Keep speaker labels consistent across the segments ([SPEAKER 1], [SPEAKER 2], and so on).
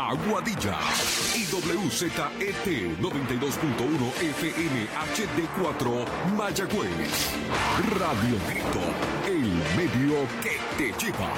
[SPEAKER 1] Aguadilla. Y WZET 92.1 FM HD4 Mayagüez. Radio Grito, el medio que te lleva.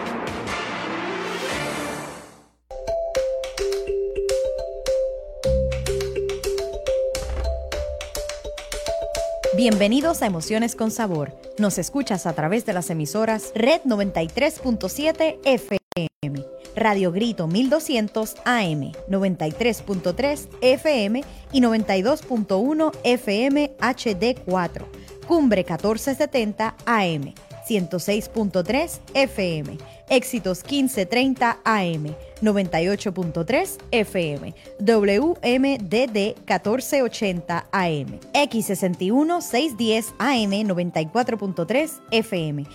[SPEAKER 2] Bienvenidos a Emociones con Sabor. Nos escuchas a través de las emisoras Red 93.7 FM, Radio Grito 1200 AM, 93.3 FM y 92.1 FM HD4, Cumbre 1470 AM, 106.3 FM, Éxitos 1530 AM, 98.3 FM, WMDD 1480 AM, X61 610 AM, 94.3 FM.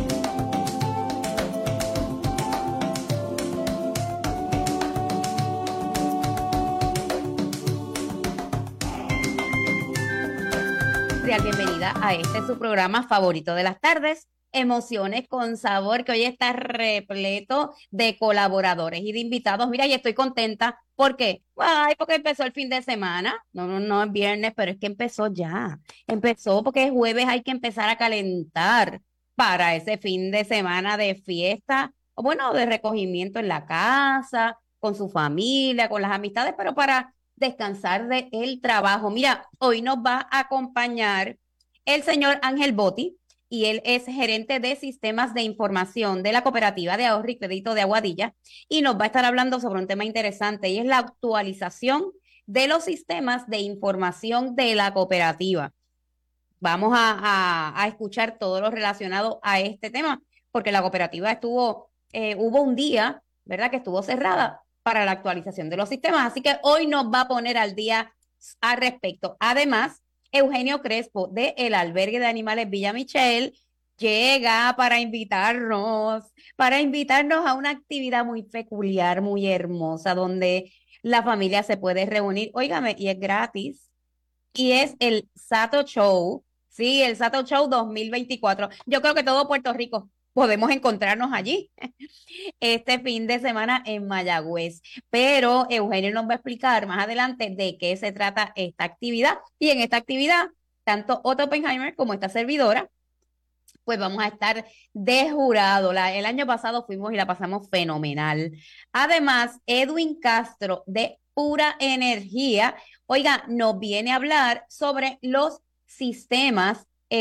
[SPEAKER 3] Bienvenida a este su programa favorito de las tardes, Emociones con Sabor, que hoy está repleto de colaboradores y de invitados. Mira, y estoy contenta. ¿Por qué? Ay, porque empezó el fin de semana. No es viernes, pero es que empezó ya. Empezó porque es jueves, hay que empezar a calentar para ese fin de semana de fiesta, o bueno, de recogimiento en la casa, con su familia, con las amistades, pero para descansar del trabajo. Mira, hoy nos va a acompañar el señor Ángel Botti, y él es gerente de sistemas de información de la Cooperativa de Ahorro y Crédito de Aguadilla, y nos va a estar hablando sobre un tema interesante, y es la actualización de los sistemas de información de la cooperativa. Vamos a escuchar todo lo relacionado a este tema, porque la cooperativa hubo un día, ¿verdad?, que estuvo cerrada para la actualización de los sistemas, así que hoy nos va a poner al día al respecto. Además, Eugenio Crespo de El Albergue de Animales Villa Michel llega para invitarnos a una actividad muy peculiar, muy hermosa, donde la familia se puede reunir, óigame, y es gratis, y es el Sato Show, sí, el Sato Show 2024. Yo creo que todo Puerto Rico podemos encontrarnos allí este fin de semana en Mayagüez, pero Eugenio nos va a explicar más adelante de qué se trata esta actividad, y en esta actividad, tanto Otto Oppenheimer como esta servidora, pues vamos a estar de jurado. El año pasado fuimos y la pasamos fenomenal. Además, Edwin Castro de Pura Energía, oiga, nos viene a hablar sobre los sistemas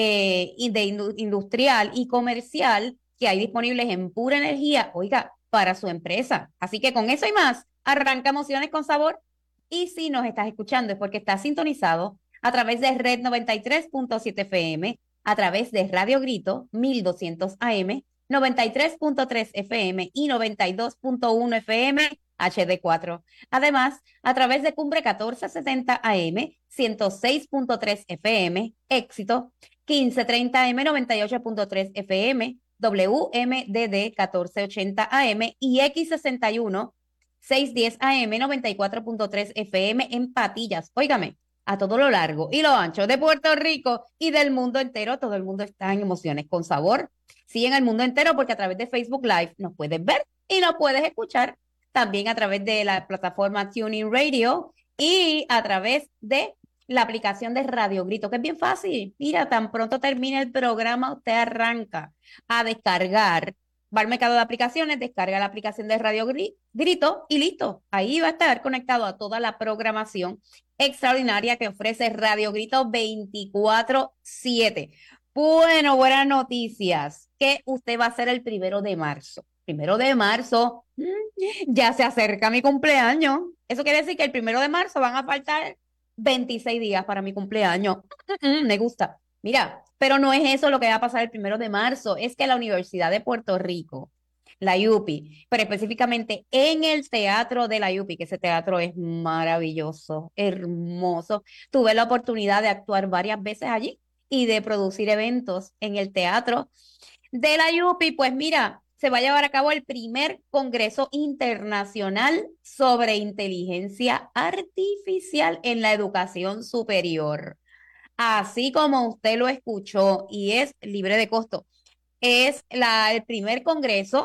[SPEAKER 3] industrial y comercial que hay disponibles en Pura Energía, oiga, para su empresa. Así que con eso y más, arranca Emociones con Sabor. Y si nos estás escuchando es porque estás sintonizado a través de Red 93.7 FM, a través de Radio Grito 1200 AM, 93.3 FM y 92.1 FM HD4. Además, a través de Cumbre 1470 AM, 106.3 FM, Éxito 1530 AM, 98.3 FM, WMDD 1480 AM y X61 610 AM, 94.3 FM en Patillas. Óigame, a todo lo largo y lo ancho de Puerto Rico y del mundo entero. Todo el mundo está en Emociones con Sabor. Sí, en el mundo entero, porque a través de Facebook Live nos puedes ver y nos puedes escuchar también a través de la plataforma TuneIn Radio y a través de la aplicación de Radio Grito, que es bien fácil. Mira, tan pronto termine el programa, usted arranca a descargar, va al mercado de aplicaciones, descarga la aplicación de Radio Grito y listo. Ahí va a estar conectado a toda la programación extraordinaria que ofrece Radio Grito 24/7. Bueno, buenas noticias, que usted va a ser el 1 de marzo. 1 de marzo, ya se acerca mi cumpleaños. Eso quiere decir que el 1 de marzo van a faltar 26 días para mi cumpleaños. Me gusta. Mira, pero no es eso lo que va a pasar el 1 de marzo, es que la Universidad de Puerto Rico, la UPI, pero específicamente en el teatro de la UPI, que ese teatro es maravilloso, hermoso. Tuve la oportunidad de actuar varias veces allí y de producir eventos en el teatro de la UPI. Pues mira, se va a llevar a cabo el primer Congreso Internacional sobre Inteligencia Artificial en la Educación Superior. Así como usted lo escuchó, y es libre de costo. Es el primer congreso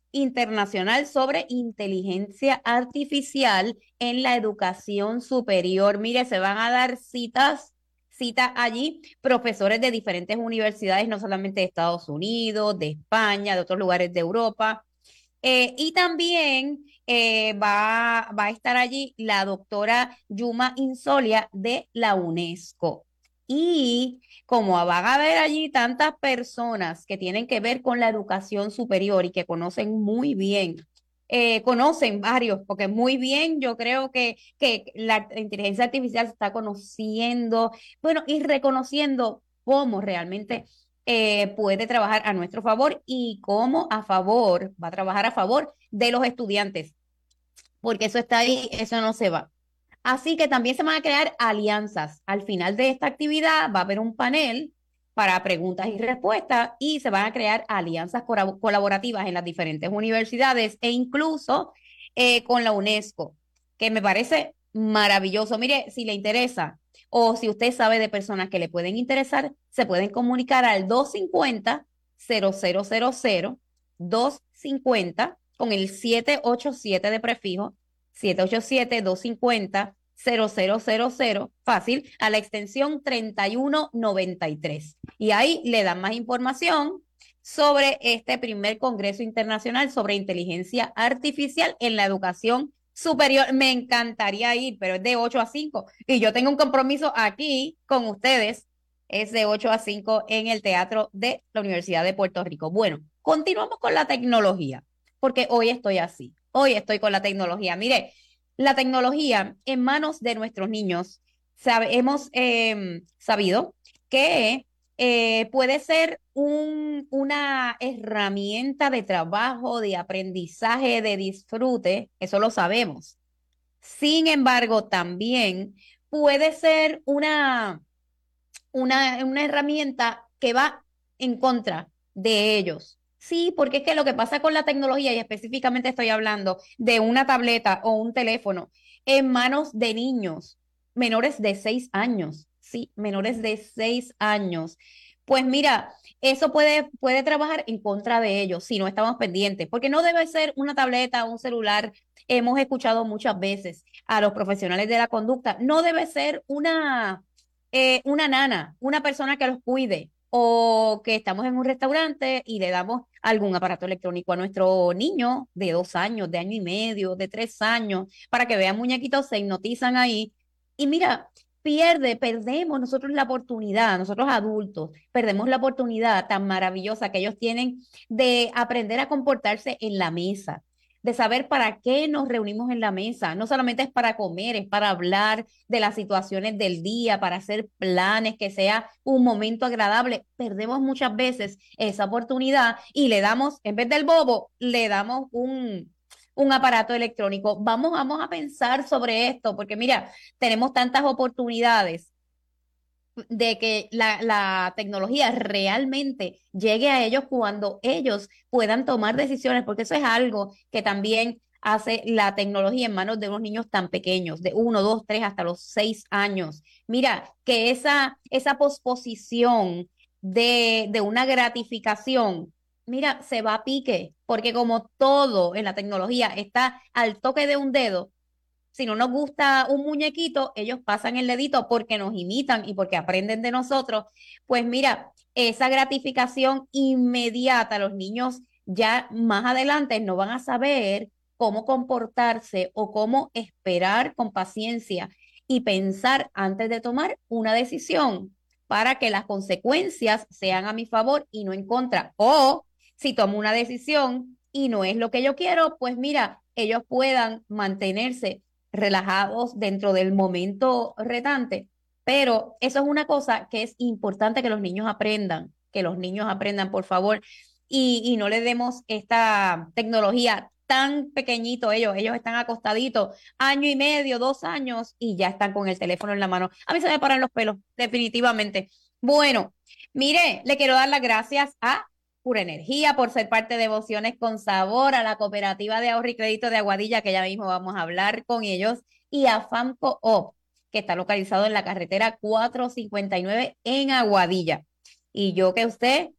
[SPEAKER 3] internacional sobre inteligencia artificial en la educación superior. Mire, se van a dar citas allí profesores de diferentes universidades, no solamente de Estados Unidos, de España, de otros lugares de Europa. Y también va a estar allí la doctora Yuma Insolia de la UNESCO. Y como van a haber allí tantas personas que tienen que ver con la educación superior y que conocen muy bien, conocen varios, porque muy bien yo creo que la inteligencia artificial se está conociendo, bueno, y reconociendo cómo realmente puede trabajar a nuestro favor y cómo va a trabajar a favor de los estudiantes, porque eso está ahí, eso no se va. Así que también se van a crear alianzas. Al final de esta actividad va a haber un panel para preguntas y respuestas y se van a crear alianzas colaborativas en las diferentes universidades e incluso con la UNESCO, que me parece maravilloso. Mire, si le interesa o si usted sabe de personas que le pueden interesar, se pueden comunicar al 250-0000, 250 con el 787 de prefijo, 787-250-0000, fácil, a la extensión 3193. Y ahí le dan más información sobre este primer Congreso Internacional sobre Inteligencia Artificial en la Educación Superior. Me encantaría ir, pero es de 8 a 5. Y yo tengo un compromiso aquí con ustedes. Es de 8 a 5 en el Teatro de la Universidad de Puerto Rico. Bueno, continuamos con la tecnología, porque hoy estoy así. Hoy estoy con la tecnología. Mire, la tecnología en manos de nuestros niños, hemos sabido que puede ser una herramienta de trabajo, de aprendizaje, de disfrute, eso lo sabemos. Sin embargo, también puede ser una herramienta que va en contra de ellos. Sí, porque es que lo que pasa con la tecnología, y específicamente estoy hablando de una tableta o un teléfono en manos de niños menores de 6 años, sí, menores de 6 años. Pues mira, eso puede trabajar en contra de ellos si no estamos pendientes, porque no debe ser una tableta o un celular. Hemos escuchado muchas veces a los profesionales de la conducta, no debe ser una nana, una persona que los cuide, o que estamos en un restaurante y le damos algún aparato electrónico a nuestro niño de 2 años, de año y medio, de 3 años, para que vean muñequitos, se hipnotizan ahí. Y mira, perdemos nosotros la oportunidad, nosotros adultos, perdemos la oportunidad tan maravillosa que ellos tienen de aprender a comportarse en la mesa, de saber para qué nos reunimos en la mesa. No solamente es para comer, es para hablar de las situaciones del día, para hacer planes, que sea un momento agradable. Perdemos muchas veces esa oportunidad y le damos, en vez del bobo, le damos un aparato electrónico. Vamos a pensar sobre esto, porque mira, tenemos tantas oportunidades de que la tecnología realmente llegue a ellos cuando ellos puedan tomar decisiones, porque eso es algo que también hace la tecnología en manos de unos niños tan pequeños, de 1, 2, 3, hasta los 6 años. Mira, que esa posposición de una gratificación, mira, se va a pique, porque como todo en la tecnología está al toque de un dedo, si no nos gusta un muñequito, ellos pasan el dedito porque nos imitan y porque aprenden de nosotros. Pues mira, esa gratificación inmediata, los niños ya más adelante no van a saber cómo comportarse o cómo esperar con paciencia y pensar antes de tomar una decisión para que las consecuencias sean a mi favor y no en contra. O si tomo una decisión y no es lo que yo quiero, pues mira, ellos puedan mantenerse relajados dentro del momento retante. Pero eso es una cosa que es importante que los niños aprendan, por favor, y no les demos esta tecnología tan pequeñito. Ellos están acostaditos, año y medio, 2 años, y ya están con el teléfono en la mano. A mí se me paran los pelos, definitivamente. Bueno, mire, le quiero dar las gracias a Pura Energía por ser parte de Emociones con Sabor, a la Cooperativa de Ahorro y Crédito de Aguadilla, que ya mismo vamos a hablar con ellos, y a Famco Op, que está localizado en la carretera 459 en Aguadilla. Y yo que usted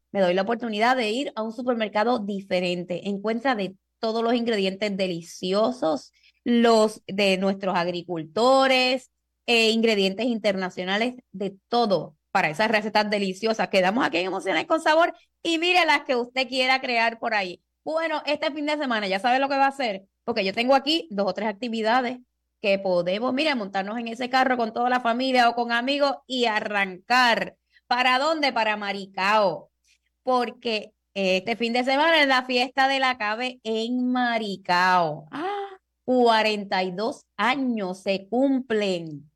[SPEAKER 3] me doy la oportunidad de ir a un supermercado diferente. Encuentra de todos los ingredientes deliciosos, los de nuestros agricultores, ingredientes internacionales, de todo para esas recetas deliciosas que damos aquí en Emociones con Sabor y mire las que usted quiera crear por ahí. Bueno, este fin de semana ya sabe lo que va a hacer, porque yo tengo aquí 2 o 3 actividades que podemos, mira, montarnos en ese carro con toda la familia o con amigos y arrancar. ¿Para dónde? Para Maricao, porque este fin de semana es la fiesta del Acabe en Maricao. 42 años se cumplen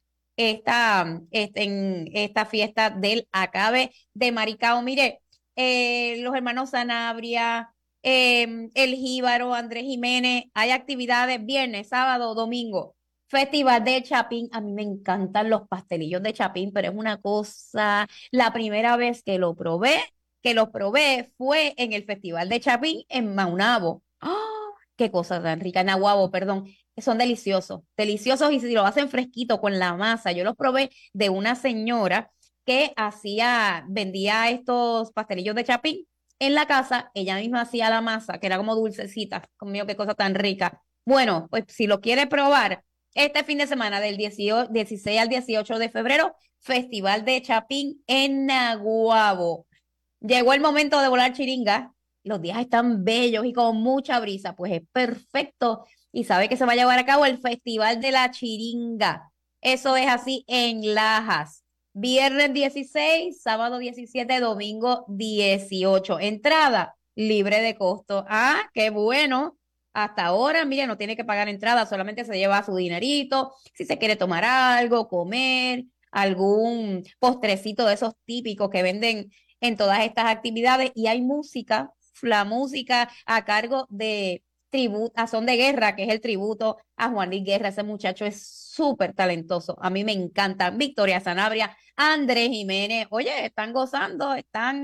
[SPEAKER 3] en esta fiesta del Acabe de Maricao. Mire, los hermanos Sanabria, el Jíbaro, Andrés Jiménez, hay actividades viernes, sábado, domingo. Festival de Chapín, a mí me encantan los pastelillos de Chapín, pero es una cosa, la primera vez que los probé fue en el Festival de Chapín en Maunabo. Qué cosa tan rica, en Aguabo, perdón. Son deliciosos, deliciosos y si lo hacen fresquito con la masa. Yo los probé de una señora que vendía estos pastelillos de Chapín en la casa, ella misma hacía la masa, que era como dulcecita. Conmigo, qué cosa tan rica. Bueno, pues si lo quiere probar, este fin de semana del 16 al 18 de febrero, Festival de Chapín en Naguabo. Llegó el momento de volar chiringa. Los días están bellos y con mucha brisa, pues es perfecto. Y sabe que se va a llevar a cabo el Festival de la Chiringa. Eso es así en Lajas. Viernes 16, sábado 17, domingo 18. Entrada libre de costo. Qué bueno. Hasta ahora, mire, no tiene que pagar entrada, solamente se lleva su dinerito. Si se quiere tomar algo, comer, algún postrecito de esos típicos que venden en todas estas actividades. Y hay música, la música a cargo de tributo, a Son de Guerra, que es el tributo a Juan Luis Guerra. Ese muchacho es súper talentoso. A mí me encanta. Victoria Sanabria, Andrés Jiménez. Oye, están gozando,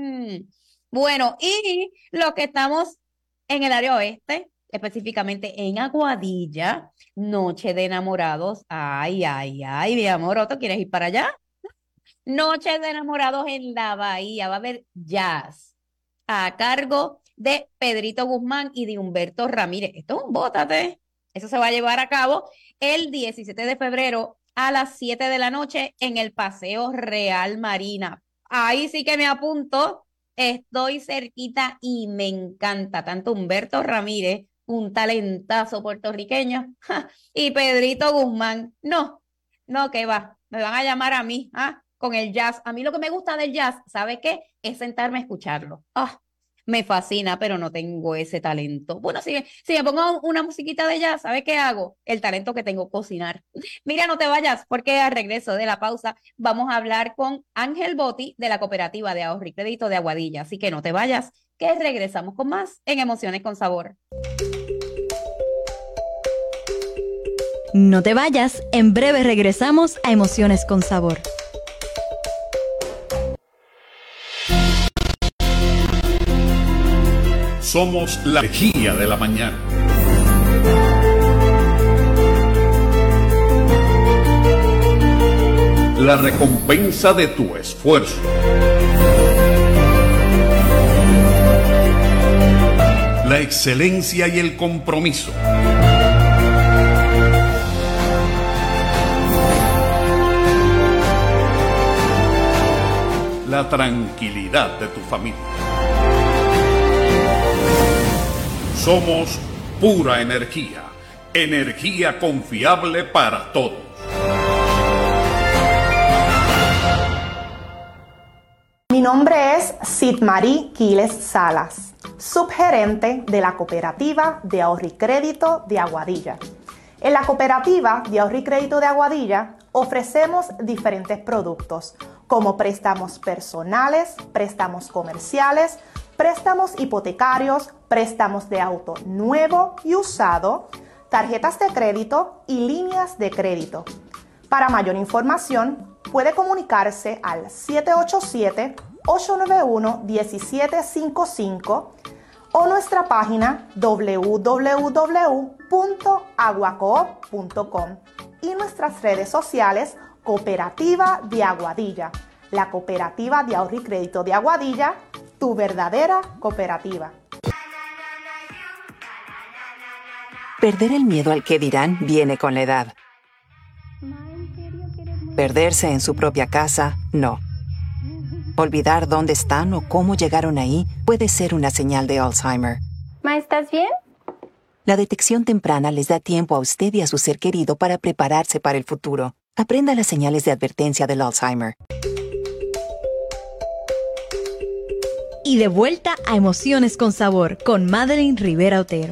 [SPEAKER 3] bueno. Y los que estamos en el área oeste, específicamente en Aguadilla, Noche de Enamorados. Ay, ay, ay, mi amor, ¿Otto quieres ir para allá? Noche de Enamorados en la Bahía. Va a haber jazz a cargo de Pedrito Guzmán y de Humberto Ramírez. Esto es un bótate. Eso se va a llevar a cabo el 17 de febrero a las 7 de la noche en el Paseo Real Marina. Ahí sí que me apunto. Estoy cerquita y me encanta tanto Humberto Ramírez, un talentazo puertorriqueño, y Pedrito Guzmán. No, que va. Me van a llamar a mí, con el jazz. A mí lo que me gusta del jazz, ¿sabe qué? Es sentarme a escucharlo. Me fascina, pero no tengo ese talento. Bueno, si me pongo una musiquita de jazz, ¿sabe qué hago? El talento que tengo, cocinar. Mira, no te vayas, porque al regreso de la pausa vamos a hablar con Ángel Botti de la Cooperativa de Ahorro y Crédito de Aguadilla. Así que no te vayas, que regresamos con más en Emociones con Sabor.
[SPEAKER 2] No te vayas, en breve regresamos a Emociones con Sabor.
[SPEAKER 1] Somos la energía de la mañana. La recompensa de tu esfuerzo. La excelencia y el compromiso. La tranquilidad de tu familia. Somos pura energía, energía confiable para todos.
[SPEAKER 4] Mi nombre es Sidmarí Quiles Salas, subgerente de la Cooperativa de Ahorro y Crédito de Aguadilla. En la Cooperativa de Ahorro y Crédito de Aguadilla ofrecemos diferentes productos como préstamos personales, préstamos comerciales, préstamos hipotecarios, préstamos de auto nuevo y usado, tarjetas de crédito y líneas de crédito. Para mayor información, puede comunicarse al 787-891-1755 o nuestra página www.aguacoop.com y nuestras redes sociales Cooperativa de Aguadilla, la Cooperativa de Ahorro y Crédito de Aguadilla tu verdadera cooperativa.
[SPEAKER 5] Perder el miedo al que dirán viene con la edad. Perderse en su propia casa, no. Olvidar dónde están o cómo llegaron ahí puede ser una señal de Alzheimer.
[SPEAKER 6] Ma, ¿estás bien?
[SPEAKER 5] La detección temprana les da tiempo a usted y a su ser querido para prepararse para el futuro. Aprenda las señales de advertencia del Alzheimer.
[SPEAKER 2] Y de vuelta a Emociones con Sabor con Madeline Rivera Otero.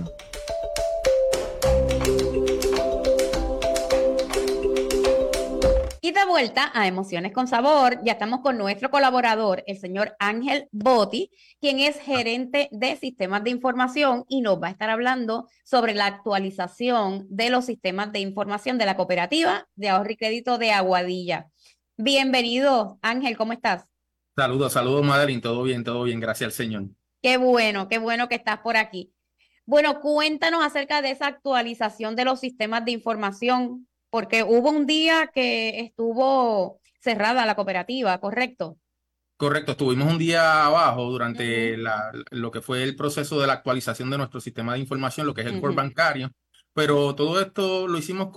[SPEAKER 3] Y de vuelta a Emociones con Sabor, ya estamos con nuestro colaborador, el señor Ángel Botti, quien es gerente de sistemas de información y nos va a estar hablando sobre la actualización de los sistemas de información de la cooperativa de ahorro y crédito de Aguadilla. Bienvenido, Ángel, ¿cómo estás?
[SPEAKER 7] Saludos, Madeline, todo bien, gracias al Señor.
[SPEAKER 3] Qué bueno que estás por aquí. Bueno, cuéntanos acerca de esa actualización de los sistemas de información, porque hubo un día que estuvo cerrada la cooperativa, ¿correcto?
[SPEAKER 7] Correcto, estuvimos un día abajo durante lo que fue el proceso de la actualización de nuestro sistema de información, lo que es el core bancario, pero todo esto lo hicimos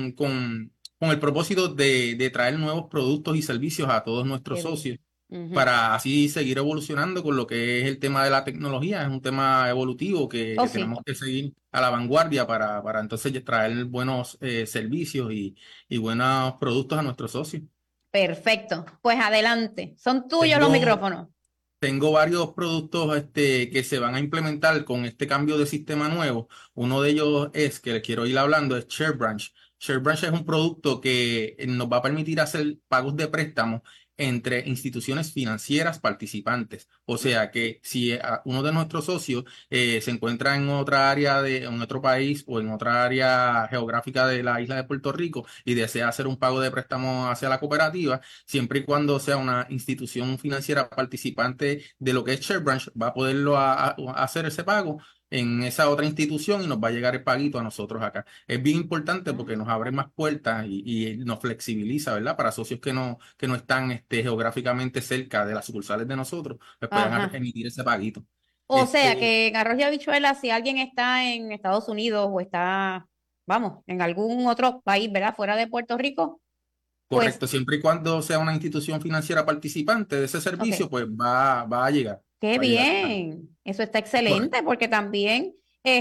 [SPEAKER 7] con el propósito de traer nuevos productos y servicios a todos nuestros socios para así seguir evolucionando con lo que es el tema de la tecnología. Es un tema evolutivo que
[SPEAKER 3] Sí.
[SPEAKER 7] tenemos que seguir a la vanguardia para entonces traer buenos servicios y buenos productos a nuestros socios.
[SPEAKER 3] Perfecto, pues adelante, son tuyos los micrófonos.
[SPEAKER 7] Tengo varios productos que se van a implementar con este cambio de sistema nuevo. Uno de ellos es, que les quiero ir hablando, es ShareBranch. ShareBranch es un producto que nos va a permitir hacer pagos de préstamos entre instituciones financieras participantes. O sea que si uno de nuestros socios se encuentra en otra área en otro país o en otra área geográfica de la isla de Puerto Rico y desea hacer un pago de préstamo hacia la cooperativa, siempre y cuando sea una institución financiera participante de lo que es ShareBranch, va a poderlo a hacer ese pago en esa otra institución y nos va a llegar el paguito a nosotros acá. Es bien importante porque nos abre más puertas y nos flexibiliza, ¿verdad? Para socios que no están geográficamente cerca de las sucursales de nosotros, pues puedan emitir ese paguito.
[SPEAKER 3] O sea que en arroz y habichuela, si alguien está en Estados Unidos o está, vamos, en algún otro país, ¿verdad? Fuera de Puerto Rico.
[SPEAKER 7] Correcto,
[SPEAKER 3] pues,
[SPEAKER 7] siempre y cuando sea una institución financiera participante de ese servicio, pues va a llegar.
[SPEAKER 3] Qué
[SPEAKER 7] va a llegar.
[SPEAKER 3] bien, eso está excelente porque también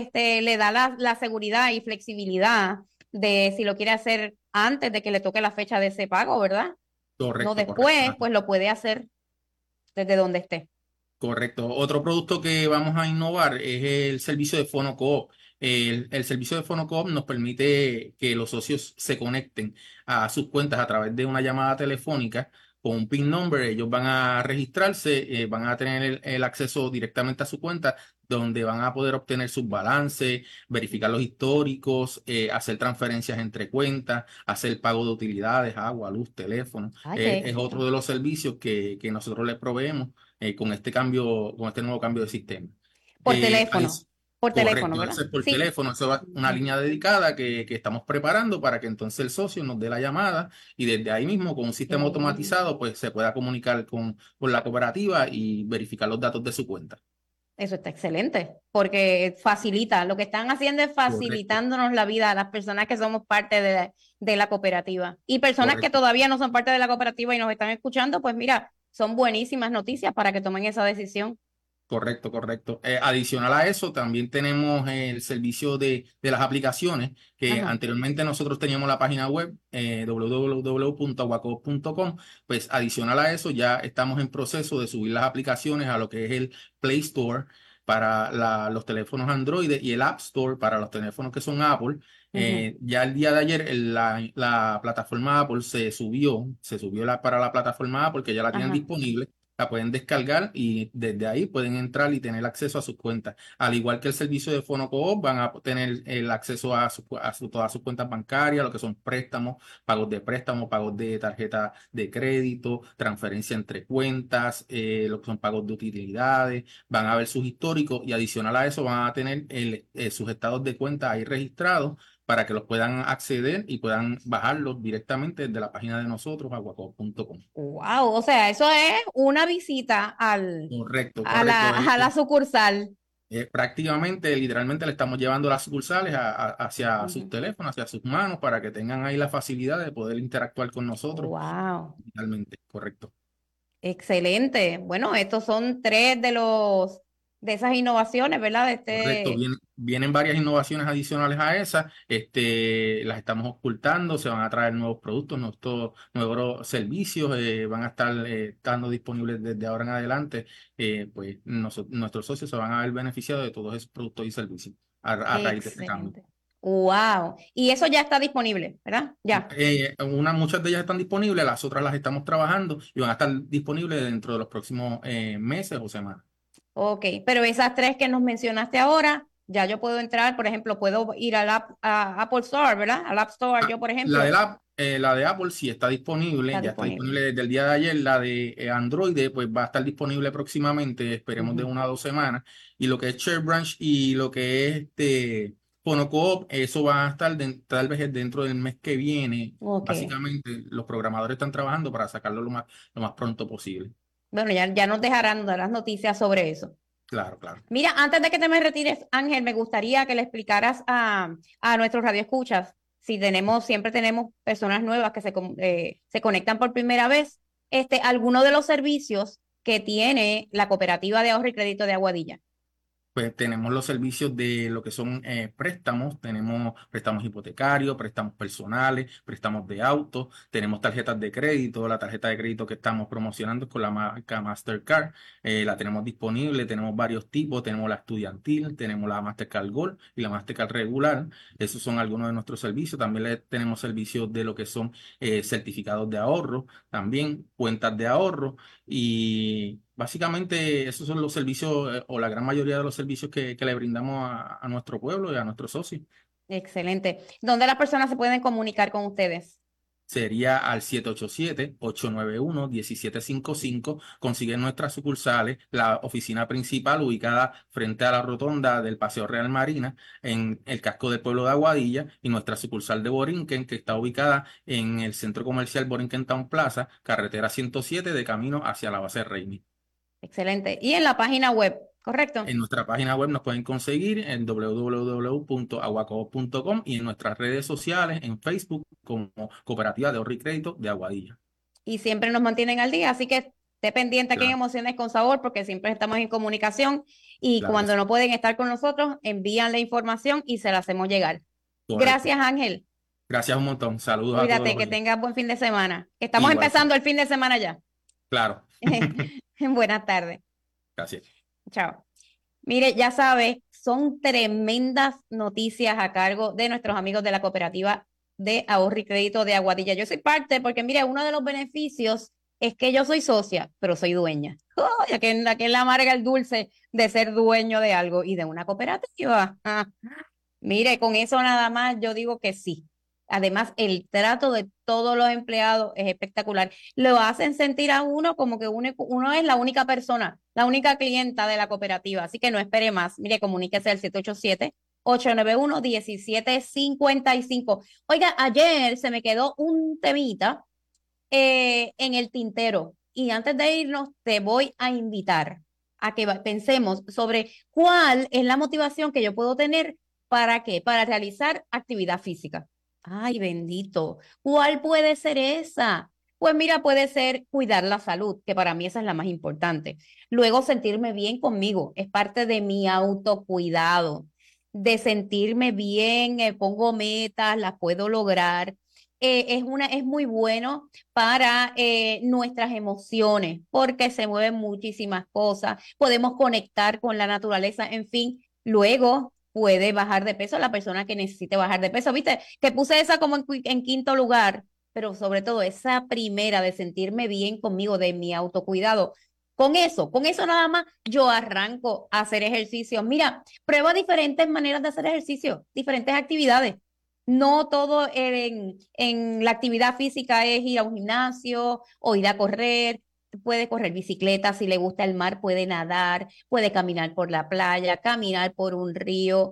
[SPEAKER 3] le da la seguridad y flexibilidad de si lo quiere hacer antes de que le toque la fecha de ese pago, ¿verdad?
[SPEAKER 7] Correcto.
[SPEAKER 3] No después,
[SPEAKER 7] correcto.
[SPEAKER 3] pues lo puede hacer desde donde esté.
[SPEAKER 7] Correcto. Otro producto que vamos a innovar es el servicio de Fono Coop. El servicio de Fono Coop nos permite que los socios se conecten a sus cuentas a través de una llamada telefónica con un PIN number. Ellos van a registrarse, van a tener el acceso directamente a su cuenta, donde van a poder obtener sus balances, verificar los históricos, hacer transferencias entre cuentas, hacer pago de utilidades, agua, luz, teléfono. Es otro de los servicios que nosotros les proveemos con este nuevo cambio de sistema.
[SPEAKER 3] Por teléfono. Por
[SPEAKER 7] Correcto,
[SPEAKER 3] teléfono, ¿verdad?
[SPEAKER 7] por teléfono, eso va una línea dedicada que estamos preparando para que entonces el socio nos dé la llamada y desde ahí mismo con un sistema automatizado pues se pueda comunicar con la cooperativa y verificar los datos de su cuenta.
[SPEAKER 3] Eso está excelente, porque facilita, lo que están haciendo es facilitándonos la vida a las personas que somos parte de la cooperativa. Y personas que todavía no son parte de la cooperativa y nos están escuchando, pues mira, son buenísimas noticias para que tomen esa decisión.
[SPEAKER 7] Correcto. Adicional a eso, también tenemos el servicio de las aplicaciones, que anteriormente nosotros teníamos la página web www.aguacoop.com. Pues adicional a eso, ya estamos en proceso de subir las aplicaciones a lo que es el Play Store para los teléfonos Android y el App Store para los teléfonos que son Apple. Ya el día de ayer la plataforma Apple se subió para la plataforma Apple, que ya la tienen disponible. La pueden descargar y desde ahí pueden entrar y tener acceso a sus cuentas. Al igual que el servicio de Fono Coop, van a tener el acceso a todas sus cuentas bancarias, lo que son préstamos, pagos de tarjeta de crédito, transferencia entre cuentas, lo que son pagos de utilidades. Van a ver sus históricos y adicional a eso van a tener sus estados de cuenta ahí registrados para que los puedan acceder y puedan bajarlos directamente desde la página de nosotros, aguaco.com.
[SPEAKER 3] Wow, o sea, eso es una visita
[SPEAKER 7] Correcto,
[SPEAKER 3] a la sucursal.
[SPEAKER 7] Prácticamente, literalmente le estamos llevando las sucursales hacia sus
[SPEAKER 3] Ujú.
[SPEAKER 7] teléfonos, hacia sus manos, para que tengan ahí la facilidad de poder interactuar con nosotros
[SPEAKER 3] Wow,
[SPEAKER 7] digitalmente. Correcto.
[SPEAKER 3] excelente. Bueno, estos son tres de esas innovaciones, ¿verdad?
[SPEAKER 7] Correcto, vienen varias innovaciones adicionales a esas, las estamos ocultando, se van a traer nuevos productos, nuevos servicios, van a estar estando disponibles desde ahora en adelante, pues nuestros socios se van a ver beneficiados de todos esos productos y servicios a raíz de este cambio.
[SPEAKER 3] Excelente. Wow. Y eso ya está disponible, ¿verdad? Ya.
[SPEAKER 7] Muchas de ellas están disponibles, las otras las estamos trabajando y van a estar disponibles dentro de los próximos meses o semanas.
[SPEAKER 3] Ok, pero esas tres que nos mencionaste ahora, ya yo puedo entrar, por ejemplo, puedo ir a Apple Store, ¿verdad? Al App Store, yo, por ejemplo.
[SPEAKER 7] La de Apple sí está disponible,
[SPEAKER 3] Está
[SPEAKER 7] ya está
[SPEAKER 3] disponible.
[SPEAKER 7] disponible desde el día de ayer. La de Android pues va a estar disponible próximamente, esperemos de 1 a 2 semanas. Y lo que es ShareBranch y lo que es Fonocoop, eso va a estar tal vez dentro del mes que viene.
[SPEAKER 3] Ok.
[SPEAKER 7] Básicamente, los programadores están trabajando para sacarlo lo más pronto posible.
[SPEAKER 3] Bueno, ya nos dejarán dar las noticias sobre eso.
[SPEAKER 7] Claro, claro.
[SPEAKER 3] Mira, antes de que te me retires, Ángel, me gustaría que le explicaras a nuestros radioescuchas, si siempre tenemos personas nuevas que se conectan por primera vez, alguno de los servicios que tiene la Cooperativa de Ahorro y Crédito de Aguadilla.
[SPEAKER 7] Pues tenemos los servicios de lo que son préstamos, tenemos préstamos hipotecarios, préstamos personales, préstamos de auto, tenemos tarjetas de crédito, la tarjeta de crédito que estamos promocionando es con la marca Mastercard, la tenemos disponible, tenemos varios tipos, tenemos la estudiantil, tenemos la Mastercard Gold y la Mastercard regular, esos son algunos de nuestros servicios, también tenemos servicios de lo que son certificados de ahorro, también cuentas de ahorro y... Básicamente, esos son los servicios o la gran mayoría de los servicios que le brindamos a nuestro pueblo y a nuestros socios.
[SPEAKER 3] Excelente. ¿Dónde las personas se pueden comunicar con ustedes?
[SPEAKER 7] Sería al 787-891-1755. Consiguen nuestras sucursales, la oficina principal ubicada frente a la rotonda del Paseo Real Marina, en el casco del pueblo de Aguadilla, y nuestra sucursal de Borinquen, que está ubicada en el centro comercial Borinquen Town Plaza, carretera 107, de camino hacia la base Raimi.
[SPEAKER 3] Excelente. Y en la página web, ¿correcto?
[SPEAKER 7] En nuestra página web nos pueden conseguir en www.aguacoop.com y en nuestras redes sociales, en Facebook, como Cooperativa de Ahorro y Crédito de Aguadilla.
[SPEAKER 3] Y siempre nos mantienen al día, así que esté pendiente aquí en
[SPEAKER 7] Claro.
[SPEAKER 3] Emociones con Sabor, porque siempre estamos en comunicación y
[SPEAKER 7] Claro
[SPEAKER 3] cuando
[SPEAKER 7] que sí.
[SPEAKER 3] no pueden estar con nosotros, envían la información y se la hacemos llegar.
[SPEAKER 7] Correcto.
[SPEAKER 3] Gracias, Ángel.
[SPEAKER 7] Gracias un montón. Saludos a todos
[SPEAKER 3] Cuídate,
[SPEAKER 7] los
[SPEAKER 3] que
[SPEAKER 7] oyentes.
[SPEAKER 3] tengas buen fin de semana. Estamos
[SPEAKER 7] Igual.
[SPEAKER 3] empezando el fin de semana ya.
[SPEAKER 7] Claro.
[SPEAKER 3] Buenas tardes.
[SPEAKER 7] Gracias.
[SPEAKER 3] Chao. Mire, ya sabes, son tremendas noticias a cargo de nuestros amigos de la Cooperativa de Ahorro y Crédito de Aguadilla. Yo soy parte porque, mire, uno de los beneficios es que yo soy socia, pero soy dueña. ¡Ay! Aquí es la amarga el dulce de ser dueño de algo y de una cooperativa. Mire, con eso nada más yo digo que sí. Además, el trato de todos los empleados es espectacular. Lo hacen sentir a uno como que uno es la única persona, la única clienta de la cooperativa. Así que no espere más. Mire, comuníquese al 787-891-1755. Oiga, ayer se me quedó un temita en el tintero. Y antes de irnos, te voy a invitar a que pensemos sobre cuál es la motivación que yo puedo tener para qué, para realizar actividad física. Ay, bendito. ¿Cuál puede ser esa? Pues mira, puede ser cuidar la salud, que para mí esa es la más importante. Luego sentirme bien conmigo, es parte de mi autocuidado, de sentirme bien, pongo metas, las puedo lograr. Es muy bueno para nuestras emociones, porque se mueven muchísimas cosas, podemos conectar con la naturaleza, en fin, luego puede bajar de peso la persona que necesite bajar de peso. ¿Viste? Que puse esa como en quinto lugar, pero sobre todo esa primera de sentirme bien conmigo, de mi autocuidado. Con eso nada más yo arranco a hacer ejercicio. Mira, prueba diferentes maneras de hacer ejercicio, diferentes actividades. No todo en la actividad física es ir a un gimnasio o ir a correr. Puede correr bicicleta, si le gusta el mar, puede nadar, puede caminar por la playa, caminar por un río.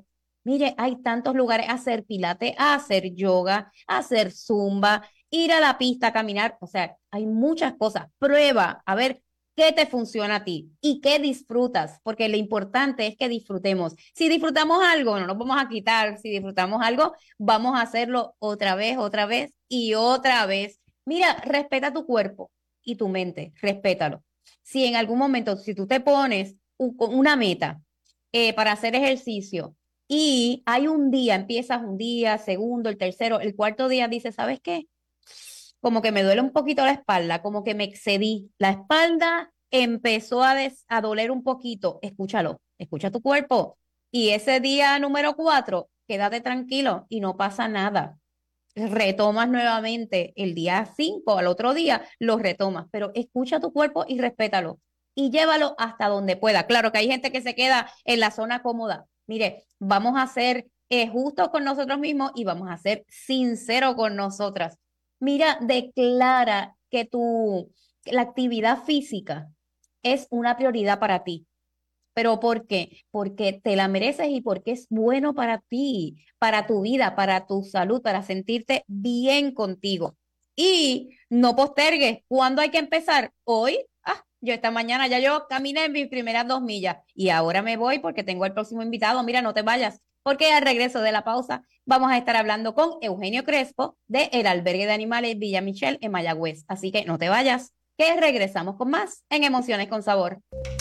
[SPEAKER 3] Mire, hay tantos lugares a hacer pilates, a hacer yoga, a hacer zumba, ir a la pista a caminar. O sea, hay muchas cosas. Prueba a ver qué te funciona a ti y qué disfrutas, porque lo importante es que disfrutemos. Si disfrutamos algo, no nos vamos a quitar. Si disfrutamos algo, vamos a hacerlo otra vez y otra vez. Mira, respeta tu cuerpo y tu mente, respétalo. Si en algún momento, si tú te pones una meta para hacer ejercicio y hay un día, empiezas un día, segundo, el tercero, el cuarto día, dices, ¿sabes qué? Como que me duele un poquito la espalda, como que me excedí. La espalda empezó a doler un poquito. Escúchalo, escucha tu cuerpo. Y ese día número 4, quédate tranquilo y no pasa nada. Retomas nuevamente el día 5, al otro día lo retomas, pero escucha tu cuerpo y respétalo y llévalo hasta donde pueda. Claro que hay gente que se queda en la zona cómoda. Mire, vamos a ser justos con nosotros mismos y vamos a ser sinceros con nosotras. Mira, declara que la actividad física es una prioridad para ti. ¿Pero por qué? Porque te la mereces y porque es bueno para ti, para tu vida, para tu salud, para sentirte bien contigo. Y no postergues. ¿Cuándo hay que empezar? Hoy. Yo esta mañana yo caminé mis primeras 2 millas y ahora me voy porque tengo el próximo invitado. Mira, no te vayas, porque al regreso de la pausa vamos a estar hablando con Eugenio Crespo de El Albergue de Animales Villa Michel en Mayagüez. Así que no te vayas, que regresamos con más en Emociones con Sabor.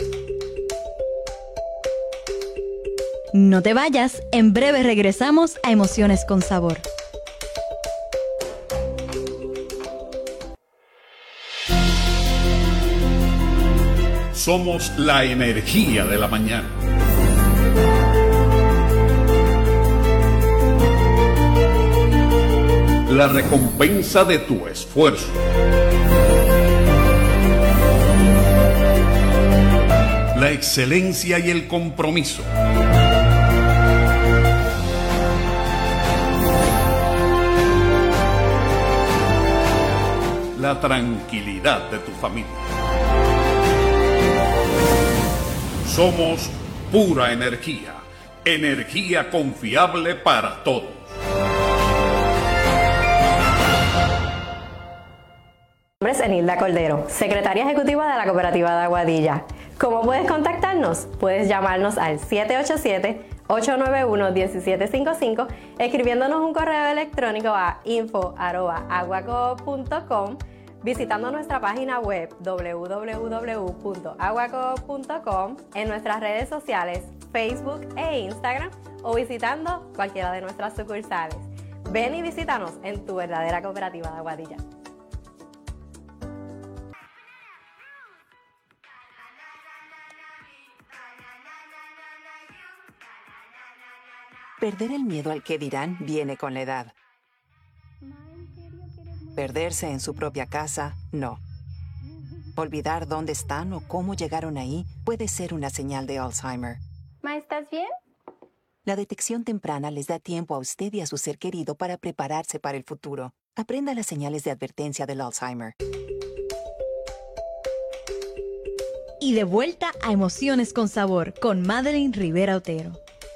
[SPEAKER 2] No te vayas, en breve regresamos a Emociones con Sabor.
[SPEAKER 1] Somos la energía de la mañana. La recompensa de tu esfuerzo. La excelencia y el compromiso. La tranquilidad de tu familia. Somos pura energía, energía confiable para todos.
[SPEAKER 6] Mi nombre es Enilda Cordero, secretaria ejecutiva de la Cooperativa de Aguadilla. ¿Cómo puedes contactarnos? Puedes llamarnos al 787-891-1755, escribiéndonos un correo electrónico a info@aguacoop.com, visitando nuestra página web www.aguacoop.com, en nuestras redes sociales Facebook e Instagram o visitando cualquiera de nuestras sucursales. Ven y visítanos en tu verdadera Cooperativa de Aguadilla.
[SPEAKER 5] Perder el miedo al que dirán viene con la edad. Perderse en su propia casa, no. Olvidar dónde están o cómo llegaron ahí puede ser una señal de Alzheimer.
[SPEAKER 8] Ma, ¿estás bien?
[SPEAKER 5] La detección temprana les da tiempo a usted y a su ser querido para prepararse para el futuro. Aprenda las señales de advertencia del Alzheimer.
[SPEAKER 2] Y de vuelta a Emociones con Sabor con Madeline Rivera Otero.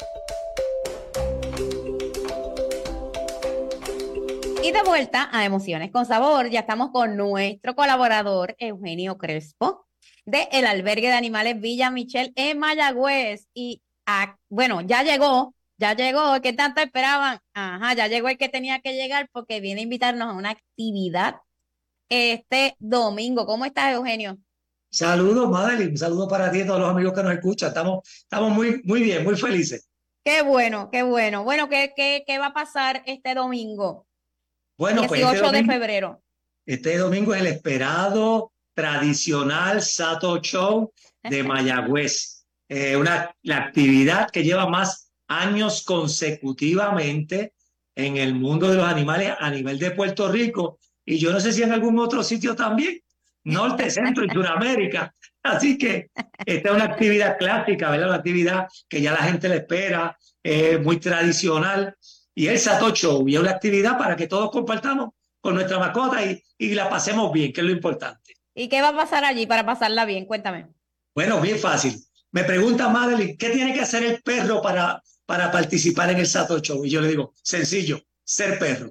[SPEAKER 3] Y de vuelta a Emociones con Sabor, ya estamos con nuestro colaborador Eugenio Crespo de El Albergue de Animales Villa Michel en Mayagüez. Y bueno, ya llegó, ¿qué tanto esperaban? Ajá, ya llegó el que tenía que llegar porque viene a invitarnos a una actividad este domingo. ¿Cómo estás, Eugenio?
[SPEAKER 9] Saludos, Madeline, un saludo para ti y todos los amigos que nos escuchan. Estamos muy bien, muy felices.
[SPEAKER 3] Qué bueno, qué bueno. Bueno, ¿qué va a pasar este domingo?
[SPEAKER 9] Bueno,
[SPEAKER 3] 18 de febrero.
[SPEAKER 9] Este domingo es el esperado tradicional Sato Show de Mayagüez. La actividad que lleva más años consecutivamente en el mundo de los animales a nivel de Puerto Rico. Y yo no sé si en algún otro sitio también. Norte, Centro y Suramérica. Así que esta es una actividad clásica, ¿verdad? Una actividad que ya la gente le espera, muy tradicional. Y el Sato Show, y es una actividad para que todos compartamos con nuestra mascota y la pasemos bien, que es lo importante.
[SPEAKER 3] ¿Y qué va a pasar allí para pasarla bien? Cuéntame.
[SPEAKER 9] Bueno, bien fácil. Me pregunta Madeline, ¿qué tiene que hacer el perro para para participar en el Sato Show? Y yo le digo, sencillo, ser perro.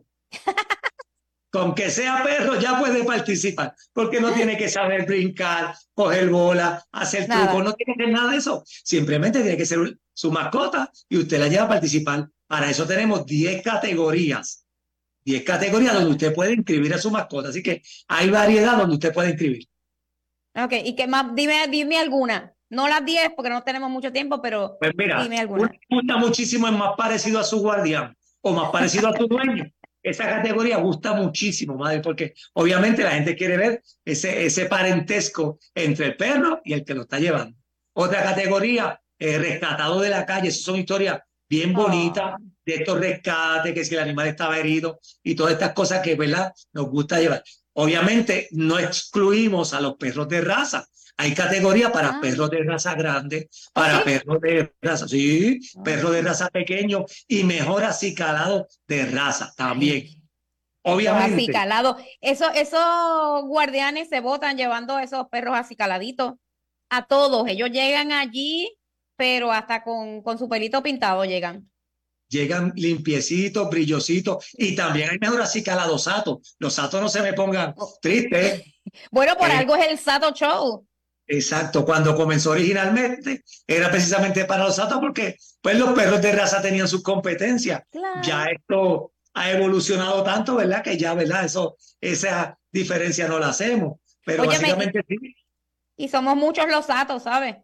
[SPEAKER 9] Con que sea perro ya puede participar, porque no tiene que saber brincar, coger bola, hacer trucos, no tiene que hacer nada de eso. Simplemente tiene que ser su mascota y usted la lleva a participar. Para eso tenemos 10 categorías. 10 categorías donde usted puede inscribir a su mascota. Así que hay variedad donde usted puede inscribir.
[SPEAKER 3] Ok, ¿y qué más? Dime alguna. No las 10 porque no tenemos mucho tiempo, pero
[SPEAKER 9] pues mira,
[SPEAKER 3] dime alguna.
[SPEAKER 9] Gusta muchísimo, es más parecido a su guardián o más parecido a su dueño. Esa categoría gusta muchísimo, madre, porque obviamente la gente quiere ver ese parentesco entre el perro y el que lo está llevando. Otra categoría, rescatado de la calle. Esas son historias bien bonitas de estos rescates, que si el animal estaba herido y todas estas cosas que, ¿verdad?, nos gusta llevar. Obviamente no excluimos a los perros de raza. Hay categoría para perros de raza grande, para perros de raza, perros de raza pequeño y mejor acicalado de raza también. Obviamente.
[SPEAKER 3] Acicalado. Esos guardianes se botan llevando esos perros acicaladitos a todos. Ellos llegan allí, pero hasta con su pelito pintado llegan.
[SPEAKER 9] Llegan limpiecitos, brillositos, y también hay mejor acicalados satos. Los satos no se me pongan tristes.
[SPEAKER 3] Bueno, por algo es el Sato Show.
[SPEAKER 9] Exacto, cuando comenzó originalmente era precisamente para los satos porque pues los perros de raza tenían sus competencias.
[SPEAKER 3] Claro.
[SPEAKER 9] Ya esto ha evolucionado tanto, ¿verdad? Que ya, ¿verdad? Esa diferencia no la hacemos, pero
[SPEAKER 3] Óyeme,
[SPEAKER 9] básicamente sí.
[SPEAKER 3] Y somos muchos los satos, ¿sabes?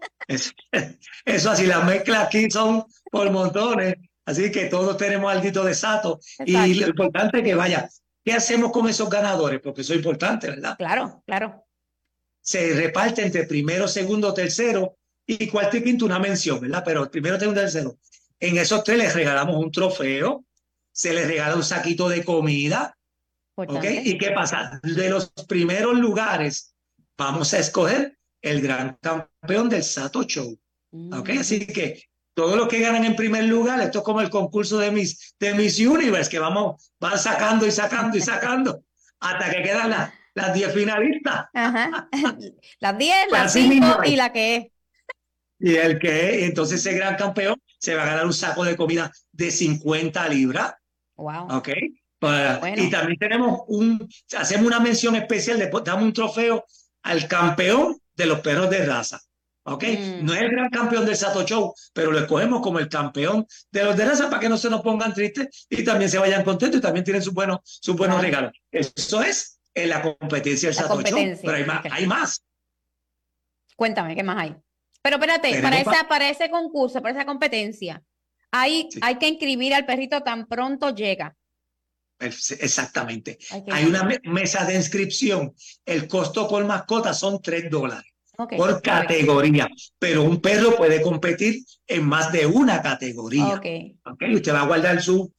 [SPEAKER 9] Eso así, las mezclas aquí son por montones, así que todos tenemos alguito de sato.
[SPEAKER 3] Exacto.
[SPEAKER 9] Y lo importante es que vaya, ¿qué hacemos con esos ganadores? Porque eso es importante, ¿verdad?
[SPEAKER 3] Claro, claro.
[SPEAKER 9] Se reparte entre primero, segundo, tercero y cuarto y quinto una mención, ¿verdad? Pero primero, segundo, tercero. En esos 3 les regalamos un trofeo, se les regala un saquito de comida, ¿ok? ¿Y qué pasa? De los primeros lugares vamos a escoger el gran campeón del Sato Show, ¿ok? Así que todos los que ganan en primer lugar, esto es como el concurso de Miss Universe, que van sacando y sacando y sacando hasta que quedan las 10 finalistas.
[SPEAKER 3] Ajá. Las 10,
[SPEAKER 9] pues
[SPEAKER 3] las 5 y la que es.
[SPEAKER 9] Y el que es, entonces ese gran campeón se va a ganar un saco de comida de 50 libras.
[SPEAKER 3] Wow.
[SPEAKER 9] ¿Ok?
[SPEAKER 3] Bueno.
[SPEAKER 9] Y también hacemos una mención especial, damos un trofeo al campeón de los perros de raza. ¿Ok? No es el gran campeón del Sato Show, pero lo escogemos como el campeón de los de raza para que no se nos pongan tristes y también se vayan contentos y también tienen sus buenos regalos. Eso es en la competencia del Sato Show, pero hay más.
[SPEAKER 3] Cuéntame, ¿qué más hay? Pero espérate, para ese concurso, para esa competencia, hay que inscribir al perrito tan pronto llega.
[SPEAKER 9] Exactamente. Hay una mesa de inscripción. El costo por mascota son $3 por categoría, pero un perro puede competir en más de una categoría.
[SPEAKER 3] Okay.
[SPEAKER 9] Usted va a guardar su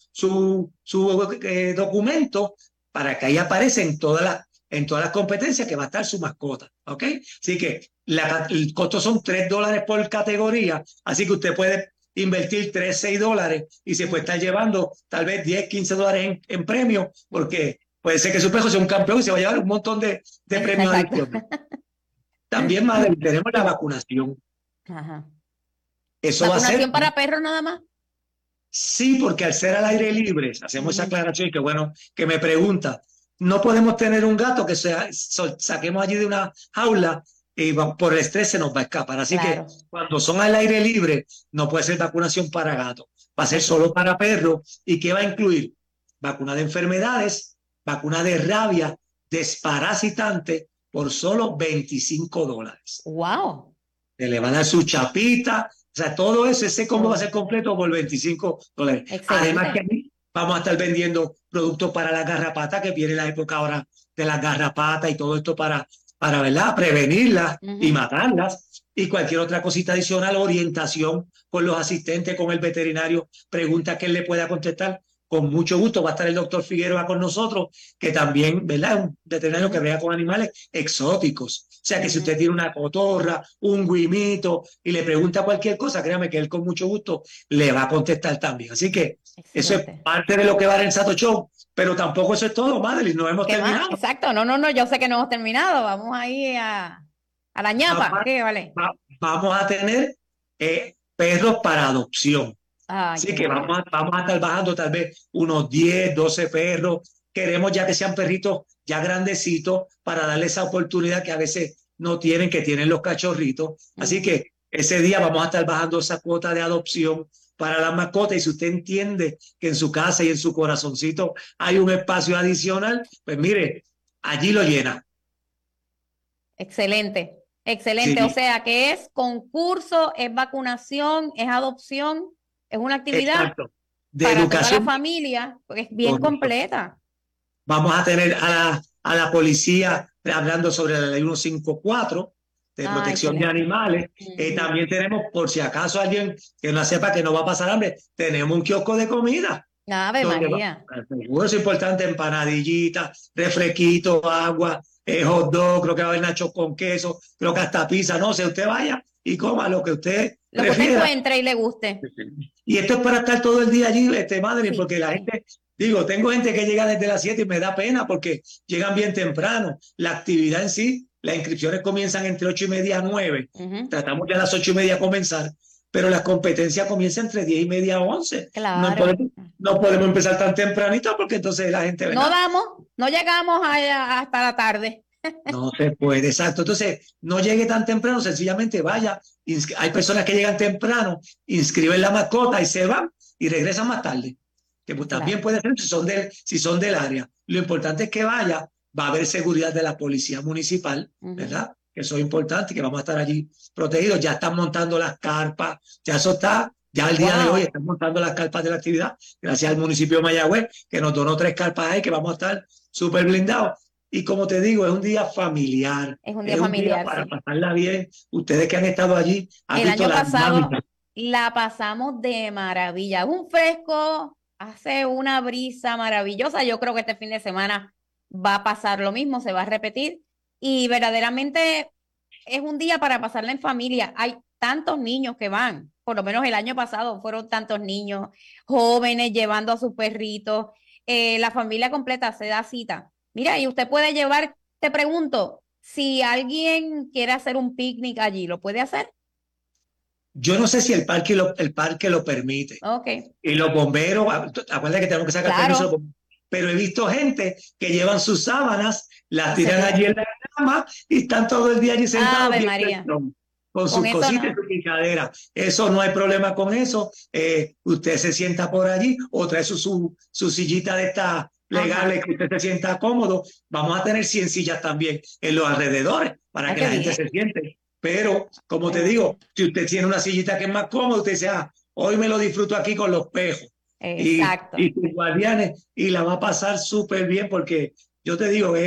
[SPEAKER 9] documento para que ahí aparece en todas las competencias que va a estar su mascota. ¿Ok? Así que el costo son $3 por categoría, así que usted puede invertir $6 y se puede estar llevando tal vez $10, $15 en premio, porque puede ser que su perro sea un campeón y se va a llevar un montón de premios adicionales. También, madre, tenemos la vacunación.
[SPEAKER 3] Ajá.
[SPEAKER 9] Eso va a ser.
[SPEAKER 3] ¿Vacunación para perros nada más?
[SPEAKER 9] Sí, porque al ser al aire libre, hacemos esa aclaración y que bueno que me pregunta. No podemos tener un gato que saquemos allí de una jaula y por el estrés se nos va a escapar. Así que cuando son al aire libre, no puede ser vacunación para gatos. Va a ser solo para perros. ¿Y qué va a incluir? Vacuna de enfermedades, vacuna de rabia, desparasitante, por solo $25.
[SPEAKER 3] ¡Wow!
[SPEAKER 9] Le van a dar su chapita, o sea, todo eso, ese combo va a ser completo por $25.
[SPEAKER 3] Excelente.
[SPEAKER 9] Además que vamos a estar vendiendo productos para las garrapatas, que viene la época ahora de las garrapatas y todo esto para ¿verdad?, prevenirlas y matarlas. Y cualquier otra cosita adicional, orientación con los asistentes, con el veterinario, preguntas que él le pueda contestar. Con mucho gusto va a estar el doctor Figueroa con nosotros, que también, ¿verdad?, es un veterinario que brega con animales exóticos. O sea que si usted tiene una cotorra, un guimito y le pregunta cualquier cosa, créame que él con mucho gusto le va a contestar también. Así que eso es parte de lo que va a dar el Sato Show, pero tampoco eso es todo, Madeline, no hemos terminado.
[SPEAKER 3] Exacto, no, yo sé que no hemos terminado, vamos ahí a la ñapa. ¿Qué vale?
[SPEAKER 9] Vamos a tener perros para adopción.
[SPEAKER 3] Ay,
[SPEAKER 9] Así
[SPEAKER 3] qué
[SPEAKER 9] que
[SPEAKER 3] bueno.
[SPEAKER 9] vamos a estar bajando tal vez unos 10, 12 perros. Queremos ya que sean perritos ya grandecitos para darles esa oportunidad que a veces no tienen, que tienen los cachorritos. Así
[SPEAKER 3] Ujú.
[SPEAKER 9] que ese día vamos a estar bajando esa cuota de adopción para las mascotas. Y si usted entiende que en su casa y en su corazoncito hay un espacio adicional, pues mire, allí lo llena.
[SPEAKER 3] Excelente, excelente. O
[SPEAKER 9] Sí,
[SPEAKER 3] sea, que es concurso, es vacunación, es adopción, es una actividad
[SPEAKER 9] exacto. De
[SPEAKER 3] para toda la
[SPEAKER 9] educación,
[SPEAKER 3] familia, porque es bien
[SPEAKER 9] correcto.
[SPEAKER 3] completa.
[SPEAKER 9] Vamos a tener a la policía hablando sobre la ley 154 de
[SPEAKER 3] Ay,
[SPEAKER 9] protección de
[SPEAKER 3] excelente.
[SPEAKER 9] animales.
[SPEAKER 3] Ujú.
[SPEAKER 9] También tenemos, por si acaso alguien que no sepa que no va a pasar hambre, tenemos un kiosco de comida.
[SPEAKER 3] Ave
[SPEAKER 9] Donde
[SPEAKER 3] María.
[SPEAKER 9] seguro es importante, empanadillitas, refresquito, agua, hot dog, creo que va a haber nachos con queso, creo que hasta pizza, no sé, usted vaya y coma lo que usted
[SPEAKER 3] Lo que usted
[SPEAKER 9] prefiera.
[SPEAKER 3] encuentre y le guste.
[SPEAKER 9] Y esto es para estar todo el día allí, madre,
[SPEAKER 3] Sí,
[SPEAKER 9] porque la
[SPEAKER 3] sí.
[SPEAKER 9] gente, digo, tengo gente que llega desde las 7 y me da pena porque llegan bien temprano. La actividad en sí, las inscripciones comienzan entre 8:30 a 9.
[SPEAKER 3] Ujú.
[SPEAKER 9] Tratamos ya a las 8:30 comenzar, pero las competencias comienzan entre 10:30 a 11.
[SPEAKER 3] Claro.
[SPEAKER 9] No podemos empezar tan tempranito porque entonces la gente,
[SPEAKER 3] No
[SPEAKER 9] ¿verdad?
[SPEAKER 3] no llegamos hasta la tarde.
[SPEAKER 9] No se puede, exacto. Entonces, no llegue tan temprano, sencillamente vaya. Hay personas que llegan temprano, inscriben la mascota y se van y regresan más tarde. Que pues también
[SPEAKER 3] Claro.
[SPEAKER 9] puede ser si son del área. Lo importante es que vaya, va a haber seguridad de la policía municipal,
[SPEAKER 3] Ujú.
[SPEAKER 9] ¿verdad? Que eso es importante, que vamos a estar allí protegidos. Ya están montando las carpas, ya eso está, ya el día de hoy
[SPEAKER 3] Wow.
[SPEAKER 9] están montando las carpas de la actividad, gracias al municipio de Mayagüez, que nos donó 3 carpas ahí, que vamos a estar súper blindados. Y como te digo, es un día familiar,
[SPEAKER 3] Es un día
[SPEAKER 9] es un día
[SPEAKER 3] familiar,
[SPEAKER 9] para
[SPEAKER 3] sí.
[SPEAKER 9] pasarla bien. Ustedes que han estado allí, han
[SPEAKER 3] El
[SPEAKER 9] visto
[SPEAKER 3] año
[SPEAKER 9] la
[SPEAKER 3] pasado
[SPEAKER 9] dinámica.
[SPEAKER 3] la pasamos de maravilla. Un fresco, hace una brisa maravillosa. Yo creo que este fin de semana va a pasar lo mismo, se va a repetir. Y verdaderamente es un día para pasarla en familia. Hay tantos niños que van, por lo menos el año pasado fueron tantos niños, jóvenes llevando a sus perritos. La familia completa se da cita. Mira, y usted puede llevar, te pregunto, si alguien quiere hacer un picnic allí, ¿lo puede hacer?
[SPEAKER 9] Yo no sé si el parque lo permite.
[SPEAKER 3] Ok,
[SPEAKER 9] Y los bomberos, acuérdate que tenemos que sacar permiso,
[SPEAKER 3] claro.
[SPEAKER 9] pero he visto gente que llevan sus sábanas, las
[SPEAKER 3] Y se
[SPEAKER 9] tiran allí
[SPEAKER 3] queda.
[SPEAKER 9] en la cama y están todo el día allí sentados
[SPEAKER 3] Ave
[SPEAKER 9] bien
[SPEAKER 3] María.
[SPEAKER 9] con
[SPEAKER 3] Con
[SPEAKER 9] sus
[SPEAKER 3] eso
[SPEAKER 9] cositas y
[SPEAKER 3] no.
[SPEAKER 9] su picadera. Eso no hay problema con eso. Usted se sienta por allí o trae su sillita de estas legales
[SPEAKER 3] Ajá.
[SPEAKER 9] que usted se sienta cómodo. Vamos a tener 100 sillas también en los alrededores para
[SPEAKER 3] Ay,
[SPEAKER 9] que
[SPEAKER 3] qué
[SPEAKER 9] la gente
[SPEAKER 3] bien.
[SPEAKER 9] se siente. Pero, como te
[SPEAKER 3] Qué
[SPEAKER 9] digo,
[SPEAKER 3] bueno.
[SPEAKER 9] si usted tiene una sillita que es más cómoda, usted dice, hoy me lo disfruto aquí con los pejos
[SPEAKER 3] Exacto.
[SPEAKER 9] y sus guardianes y la va a pasar súper bien porque yo te digo,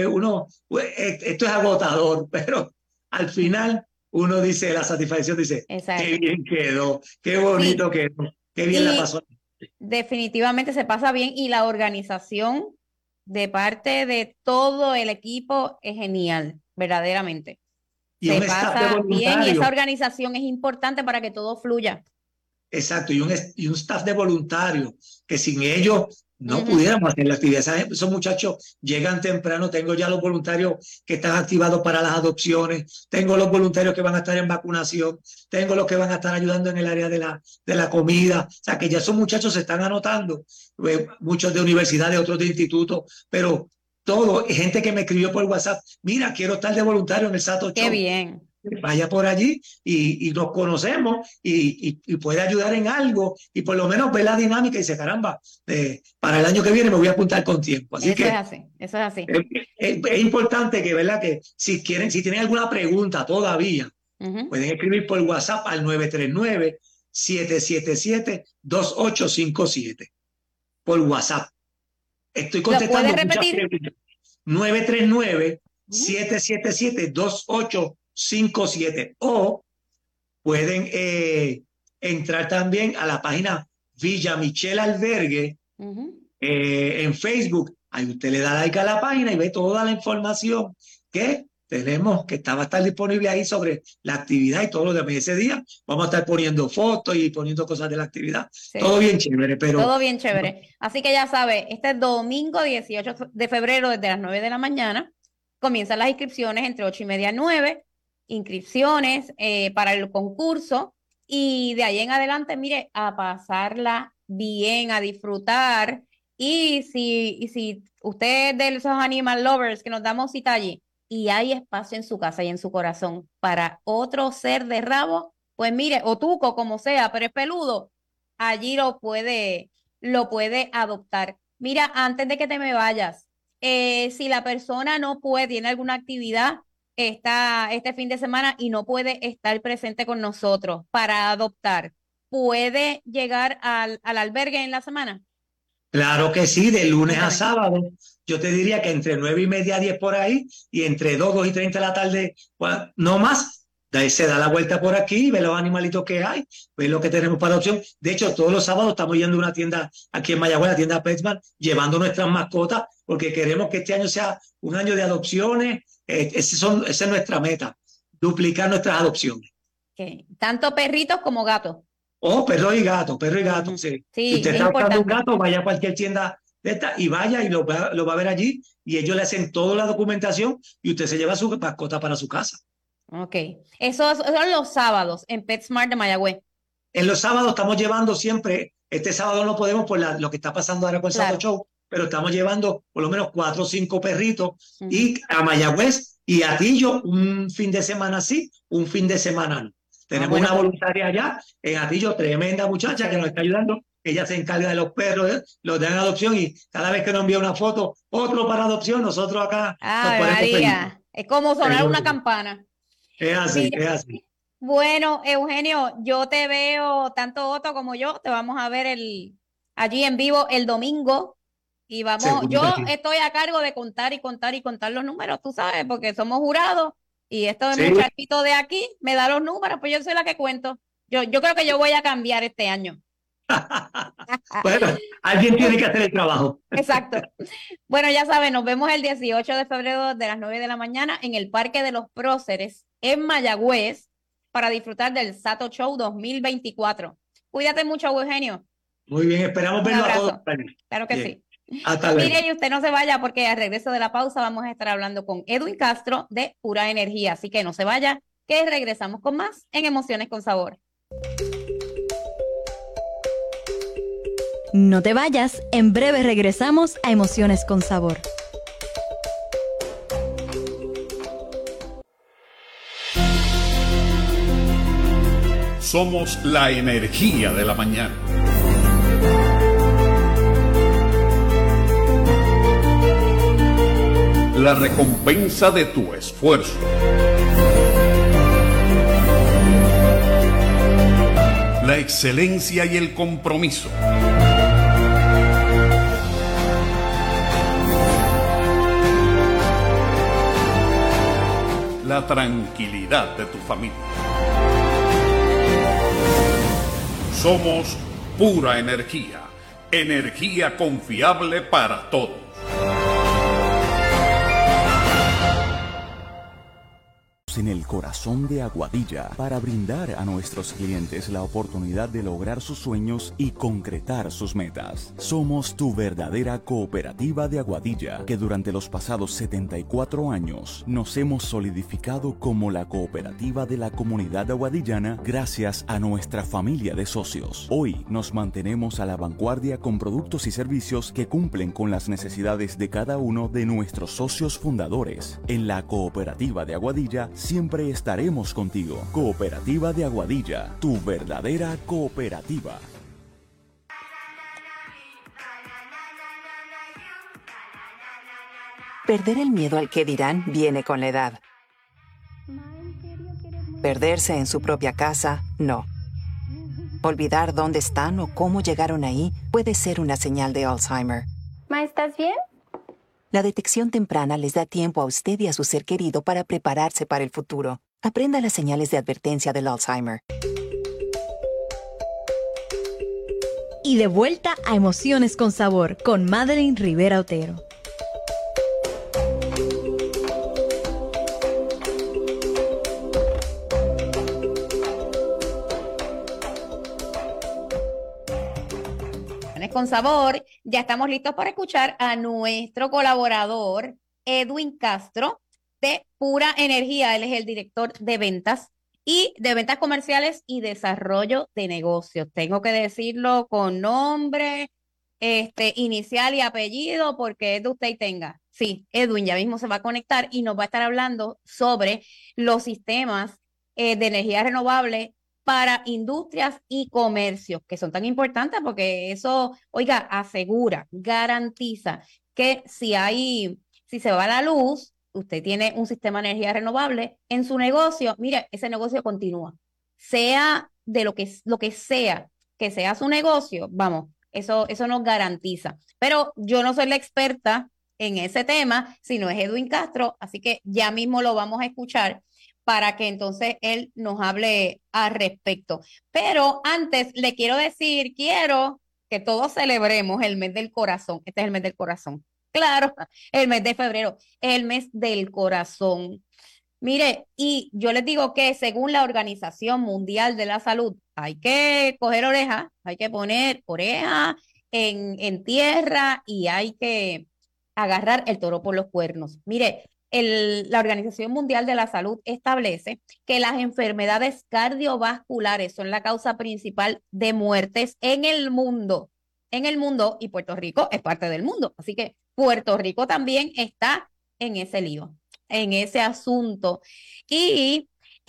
[SPEAKER 9] esto es agotador, pero al final uno dice, la satisfacción dice, qué
[SPEAKER 3] Exacto.
[SPEAKER 9] bien quedó, qué
[SPEAKER 3] Sí.
[SPEAKER 9] bonito quedó, qué bien la
[SPEAKER 3] Y
[SPEAKER 9] pasó.
[SPEAKER 3] definitivamente se pasa bien y la organización de parte de todo el equipo es genial, verdaderamente.
[SPEAKER 9] Y
[SPEAKER 3] Se
[SPEAKER 9] un staff de
[SPEAKER 3] pasa bien y esa
[SPEAKER 9] voluntarios.
[SPEAKER 3] organización es importante para que todo fluya.
[SPEAKER 9] Exacto, y un staff de voluntarios que sin ellos no
[SPEAKER 3] Ujú.
[SPEAKER 9] pudiéramos hacer la actividad. Esos muchachos llegan temprano, tengo ya los voluntarios que están activados para las adopciones, tengo los voluntarios que van a estar en vacunación, tengo los que van a estar ayudando en el área de la comida. O sea, que ya esos muchachos se están anotando, muchos de universidades, otros de institutos, pero todo, gente que me escribió por WhatsApp, mira, quiero estar de voluntario en el Sato
[SPEAKER 3] Qué
[SPEAKER 9] Show.
[SPEAKER 3] bien.
[SPEAKER 9] Vaya por allí y nos conocemos y puede ayudar en algo y por lo menos ver la dinámica y dice, caramba, para el año que viene me voy a apuntar con tiempo. Así
[SPEAKER 3] Eso es
[SPEAKER 9] que
[SPEAKER 3] así, eso es así.
[SPEAKER 9] es importante que, ¿verdad? Que si tienen alguna pregunta todavía,
[SPEAKER 3] Ujú.
[SPEAKER 9] pueden escribir por WhatsApp al 939-777-2857 por WhatsApp. Estoy
[SPEAKER 3] ¿Lo puede
[SPEAKER 9] contestando muchas
[SPEAKER 3] repetir?
[SPEAKER 9] preguntas.
[SPEAKER 3] Ujú.
[SPEAKER 9] 939-777-2857 o pueden entrar también a la página Villa Michelle Albergue
[SPEAKER 3] Ujú.
[SPEAKER 9] en Facebook. Ahí usted le da like a la página y ve toda la información que tenemos, que va a estar disponible ahí sobre la actividad y todo lo demás. Ese día vamos a estar poniendo fotos y poniendo cosas de la actividad.
[SPEAKER 3] Sí.
[SPEAKER 9] Todo bien chévere, pero
[SPEAKER 3] Todo bien chévere. Así que ya sabe, este domingo 18 de febrero desde las 9 de la mañana comienzan las inscripciones entre 8:30 y 9. Inscripciones para el concurso y de ahí en adelante, mire, a pasarla bien, a disfrutar. Y si usted es de esos animal lovers que nos damos cita allí y hay espacio en su casa y en su corazón para otro ser de rabo, pues mire, o tuco, como sea, pero es peludo, allí lo puede adoptar. Mira, antes de que te me vayas, si la persona no puede, tiene alguna actividad este fin de semana y no puede estar presente con nosotros para adoptar, ¿puede llegar al albergue en la semana?
[SPEAKER 9] Claro que sí, de lunes a
[SPEAKER 3] Cuéntame.
[SPEAKER 9] sábado. Yo te diría que entre 9:30 a 10 por ahí y entre 2 y 30 de la tarde, bueno, no más. De ahí se da la vuelta por aquí, ve los animalitos que hay, ve lo que tenemos para adopción. De hecho, todos los sábados estamos yendo a una tienda aquí en Mayagüez, la tienda PetSmart, llevando nuestras mascotas, porque queremos que este año sea un año de adopciones. Esa es nuestra meta, duplicar nuestras adopciones.
[SPEAKER 3] Ok. Tanto perritos como gatos.
[SPEAKER 9] Oh, perro y gato,
[SPEAKER 3] Ujú.
[SPEAKER 9] sí. Si
[SPEAKER 3] Sí,
[SPEAKER 9] usted
[SPEAKER 3] es
[SPEAKER 9] está buscando un
[SPEAKER 3] importante.
[SPEAKER 9] gato, vaya a cualquier tienda de esta y vaya y lo va a ver allí y ellos le hacen toda la documentación y usted se lleva su mascota para su casa.
[SPEAKER 3] Ok. Esos son los sábados en PetSmart de Mayagüez.
[SPEAKER 9] En los sábados estamos llevando siempre, este sábado no podemos por lo que está pasando ahora con el Sato
[SPEAKER 3] Claro.
[SPEAKER 9] Show, pero estamos llevando por lo menos 4 o 5 perritos
[SPEAKER 3] Ujú.
[SPEAKER 9] y a Mayagüez y a Atillo un fin de semana sí, un fin de semana no. Tenemos
[SPEAKER 3] bueno,
[SPEAKER 9] una
[SPEAKER 3] pues,
[SPEAKER 9] voluntaria allá en Atillo, tremenda muchacha que nos está ayudando. Ella se encarga de los perros, los dan en adopción y cada vez que nos envía una foto, otro para adopción, nosotros acá nos
[SPEAKER 3] Ave
[SPEAKER 9] ponemos felices.
[SPEAKER 3] María, es como sonar una campana.
[SPEAKER 9] Es así,
[SPEAKER 3] Mira,
[SPEAKER 9] es así.
[SPEAKER 3] bueno, Eugenio, yo te veo, tanto Otto como yo, te vamos a ver allí en vivo el domingo y vamos,
[SPEAKER 9] Seguro
[SPEAKER 3] yo
[SPEAKER 9] que sí.
[SPEAKER 3] estoy a cargo de contar y contar y contar los números, tú sabes, porque somos jurados y esto
[SPEAKER 9] Sí.
[SPEAKER 3] muchachito de aquí me da los números, pues yo soy la que cuento. Yo creo que yo voy a cambiar este año.
[SPEAKER 9] Bueno, alguien tiene que hacer el trabajo.
[SPEAKER 3] Exacto. Bueno, ya saben, nos vemos el 18 de febrero de las 9 de la mañana en el Parque de los Próceres en Mayagüez para disfrutar del Sato Show 2024. Cuídate mucho, Eugenio.
[SPEAKER 9] Muy bien, esperamos
[SPEAKER 3] Un
[SPEAKER 9] verlo a
[SPEAKER 3] abrazo.
[SPEAKER 9] todos.
[SPEAKER 3] Claro que
[SPEAKER 9] Bien.
[SPEAKER 3] sí.
[SPEAKER 9] Hasta luego.
[SPEAKER 3] Mire, y usted no se vaya porque al regreso de la pausa vamos a estar hablando con Edwin Castro de Pura Energía. Así que no se vaya, que regresamos con más en Emociones con Sabor.
[SPEAKER 2] No te vayas, en breve regresamos a Emociones con Sabor.
[SPEAKER 1] Somos la energía de la mañana. La recompensa de tu esfuerzo. La excelencia y el compromiso. La tranquilidad de tu familia. Somos pura energía, energía confiable para todos.
[SPEAKER 8] En el corazón de Aguadilla para brindar a nuestros clientes la oportunidad de lograr sus sueños y concretar sus metas. Somos tu verdadera cooperativa de Aguadilla, que durante los pasados 74 años nos hemos solidificado como la cooperativa de la comunidad aguadillana gracias a nuestra familia de socios. Hoy nos mantenemos a la vanguardia con productos y servicios que cumplen con las necesidades de cada uno de nuestros socios fundadores. En la cooperativa de Aguadilla siempre estaremos contigo. Cooperativa de Aguadilla, tu verdadera cooperativa.
[SPEAKER 5] Perder el miedo al que dirán viene con la edad. Perderse en su propia casa, no. Olvidar dónde están o cómo llegaron ahí puede ser una señal de Alzheimer.
[SPEAKER 6] Ma, ¿estás bien?
[SPEAKER 5] La detección temprana les da tiempo a usted y a su ser querido para prepararse para el futuro. Aprenda las señales de advertencia del Alzheimer.
[SPEAKER 2] Y de vuelta a Emociones con Sabor con Madeline Rivera Otero.
[SPEAKER 3] Con Sabor, ya estamos listos para escuchar a nuestro colaborador Edwin Castro de Pura Energía. Él es el director de ventas y de ventas comerciales y desarrollo de negocios. Tengo que decirlo con nombre, inicial y apellido, porque es de usted y tenga. Sí, Edwin ya mismo se va a conectar y nos va a estar hablando sobre los sistemas de energía renovable para industrias y comercios, que son tan importantes porque eso, oiga, asegura, garantiza que si se va la luz, usted tiene un sistema de energía renovable en su negocio, mire, ese negocio continúa. Sea de lo que sea que sea su negocio, vamos, eso nos garantiza. Pero yo no soy la experta en ese tema, sino es Edwin Castro, así que ya mismo lo vamos a escuchar para que entonces él nos hable al respecto. Pero antes le quiero decir, quiero que todos celebremos el mes del corazón. Este es el mes del corazón. Claro, el mes de febrero, el mes del corazón. Mire, y yo les digo que según la Organización Mundial de la Salud, hay que coger oreja, hay que poner oreja en tierra y hay que agarrar el toro por los cuernos. Mire, la Organización Mundial de la Salud establece que las enfermedades cardiovasculares son la causa principal de muertes en el mundo. En el mundo, y Puerto Rico es parte del mundo. Así que Puerto Rico también está en ese lío, en ese asunto. Y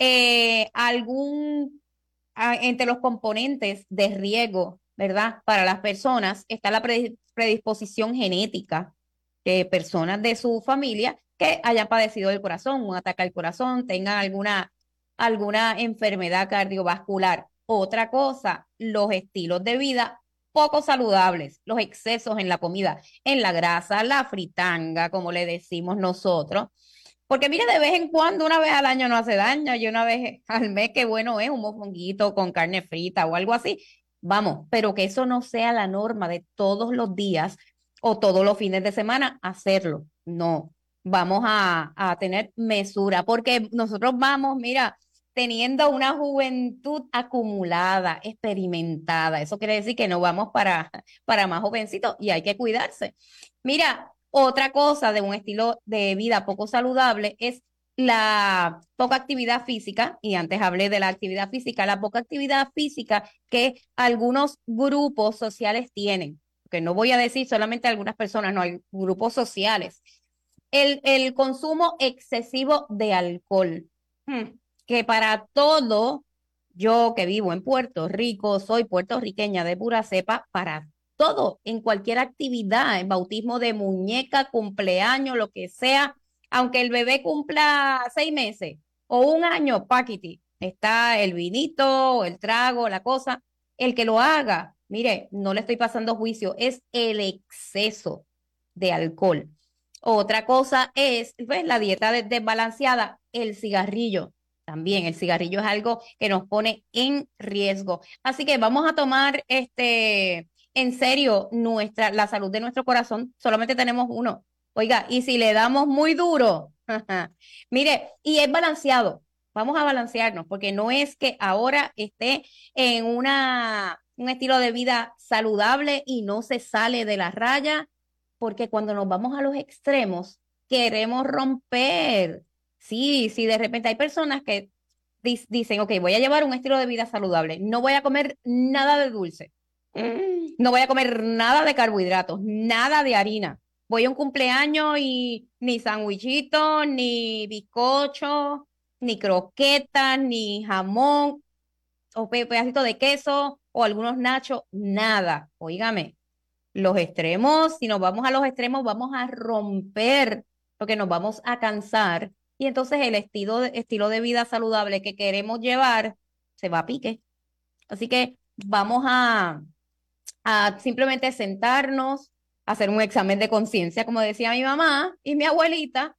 [SPEAKER 3] entre los componentes de riesgo, ¿verdad? Para las personas está la predisposición genética de personas de su familia que hayan padecido del corazón, un ataque al corazón, tengan alguna enfermedad cardiovascular. Otra cosa, los estilos de vida poco saludables, los excesos en la comida, en la grasa, la fritanga, como le decimos nosotros. Porque mire, de vez en cuando, una vez al año no hace daño, y una vez al mes, qué bueno es un mofonguito con carne frita o algo así. Vamos, pero que eso no sea la norma de todos los días o todos los fines de semana hacerlo. No, vamos a tener mesura, porque nosotros vamos, mira, teniendo una juventud acumulada, experimentada. Eso quiere decir que no vamos para más jovencitos y hay que cuidarse. Mira, otra cosa de un estilo de vida poco saludable es la poca actividad física, y antes hablé de la actividad física, la poca actividad física que algunos grupos sociales tienen, que no voy a decir solamente algunas personas, no, hay grupos sociales. El consumo excesivo de alcohol. Que para todo, yo que vivo en Puerto Rico, soy puertorriqueña de pura cepa, para todo, en cualquier actividad, en bautismo de muñeca, cumpleaños, lo que sea, aunque el bebé cumpla 6 meses o un año, paquiti, está el vinito, el trago, la cosa, el que lo haga, mire, no le estoy pasando juicio, es el exceso de alcohol. Otra cosa es, pues, la dieta desbalanceada, el cigarrillo. También el cigarrillo es algo que nos pone en riesgo. Así que vamos a tomar en serio la salud de nuestro corazón. Solamente tenemos uno. Oiga, y si le damos muy duro, mire, y es balanceado. Vamos a balancearnos, porque no es que ahora esté en un estilo de vida saludable y no se sale de la raya, porque cuando nos vamos a los extremos, queremos romper. Sí, de repente hay personas que dicen, ok, voy a llevar un estilo de vida saludable, no voy a comer nada de dulce, no voy a comer nada de carbohidratos, nada de harina. Voy a un cumpleaños y ni sandwichito, ni bizcocho, ni croquetas, ni jamón, o pedacito de queso, o algunos nachos, nada. Óigame, los extremos, si nos vamos a los extremos, vamos a romper, porque nos vamos a cansar. Y entonces el estilo de vida saludable que queremos llevar se va a pique. Así que vamos a simplemente sentarnos, hacer un examen de conciencia, como decía mi mamá y mi abuelita,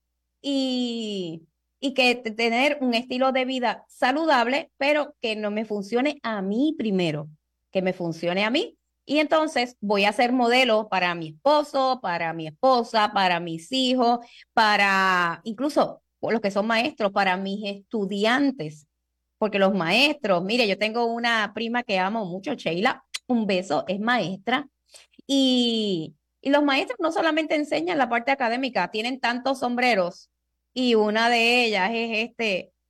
[SPEAKER 3] y que tener un estilo de vida saludable, pero que no me funcione a mí primero, que me funcione a mí. Y entonces voy a ser modelo para mi esposo, para mi esposa, para mis hijos, para incluso los que son maestros, para mis estudiantes, porque los maestros, mire, yo tengo una prima que amo mucho, Sheila, un beso, es maestra, y los maestros no solamente enseñan la parte académica, tienen tantos sombreros, y una de ellas es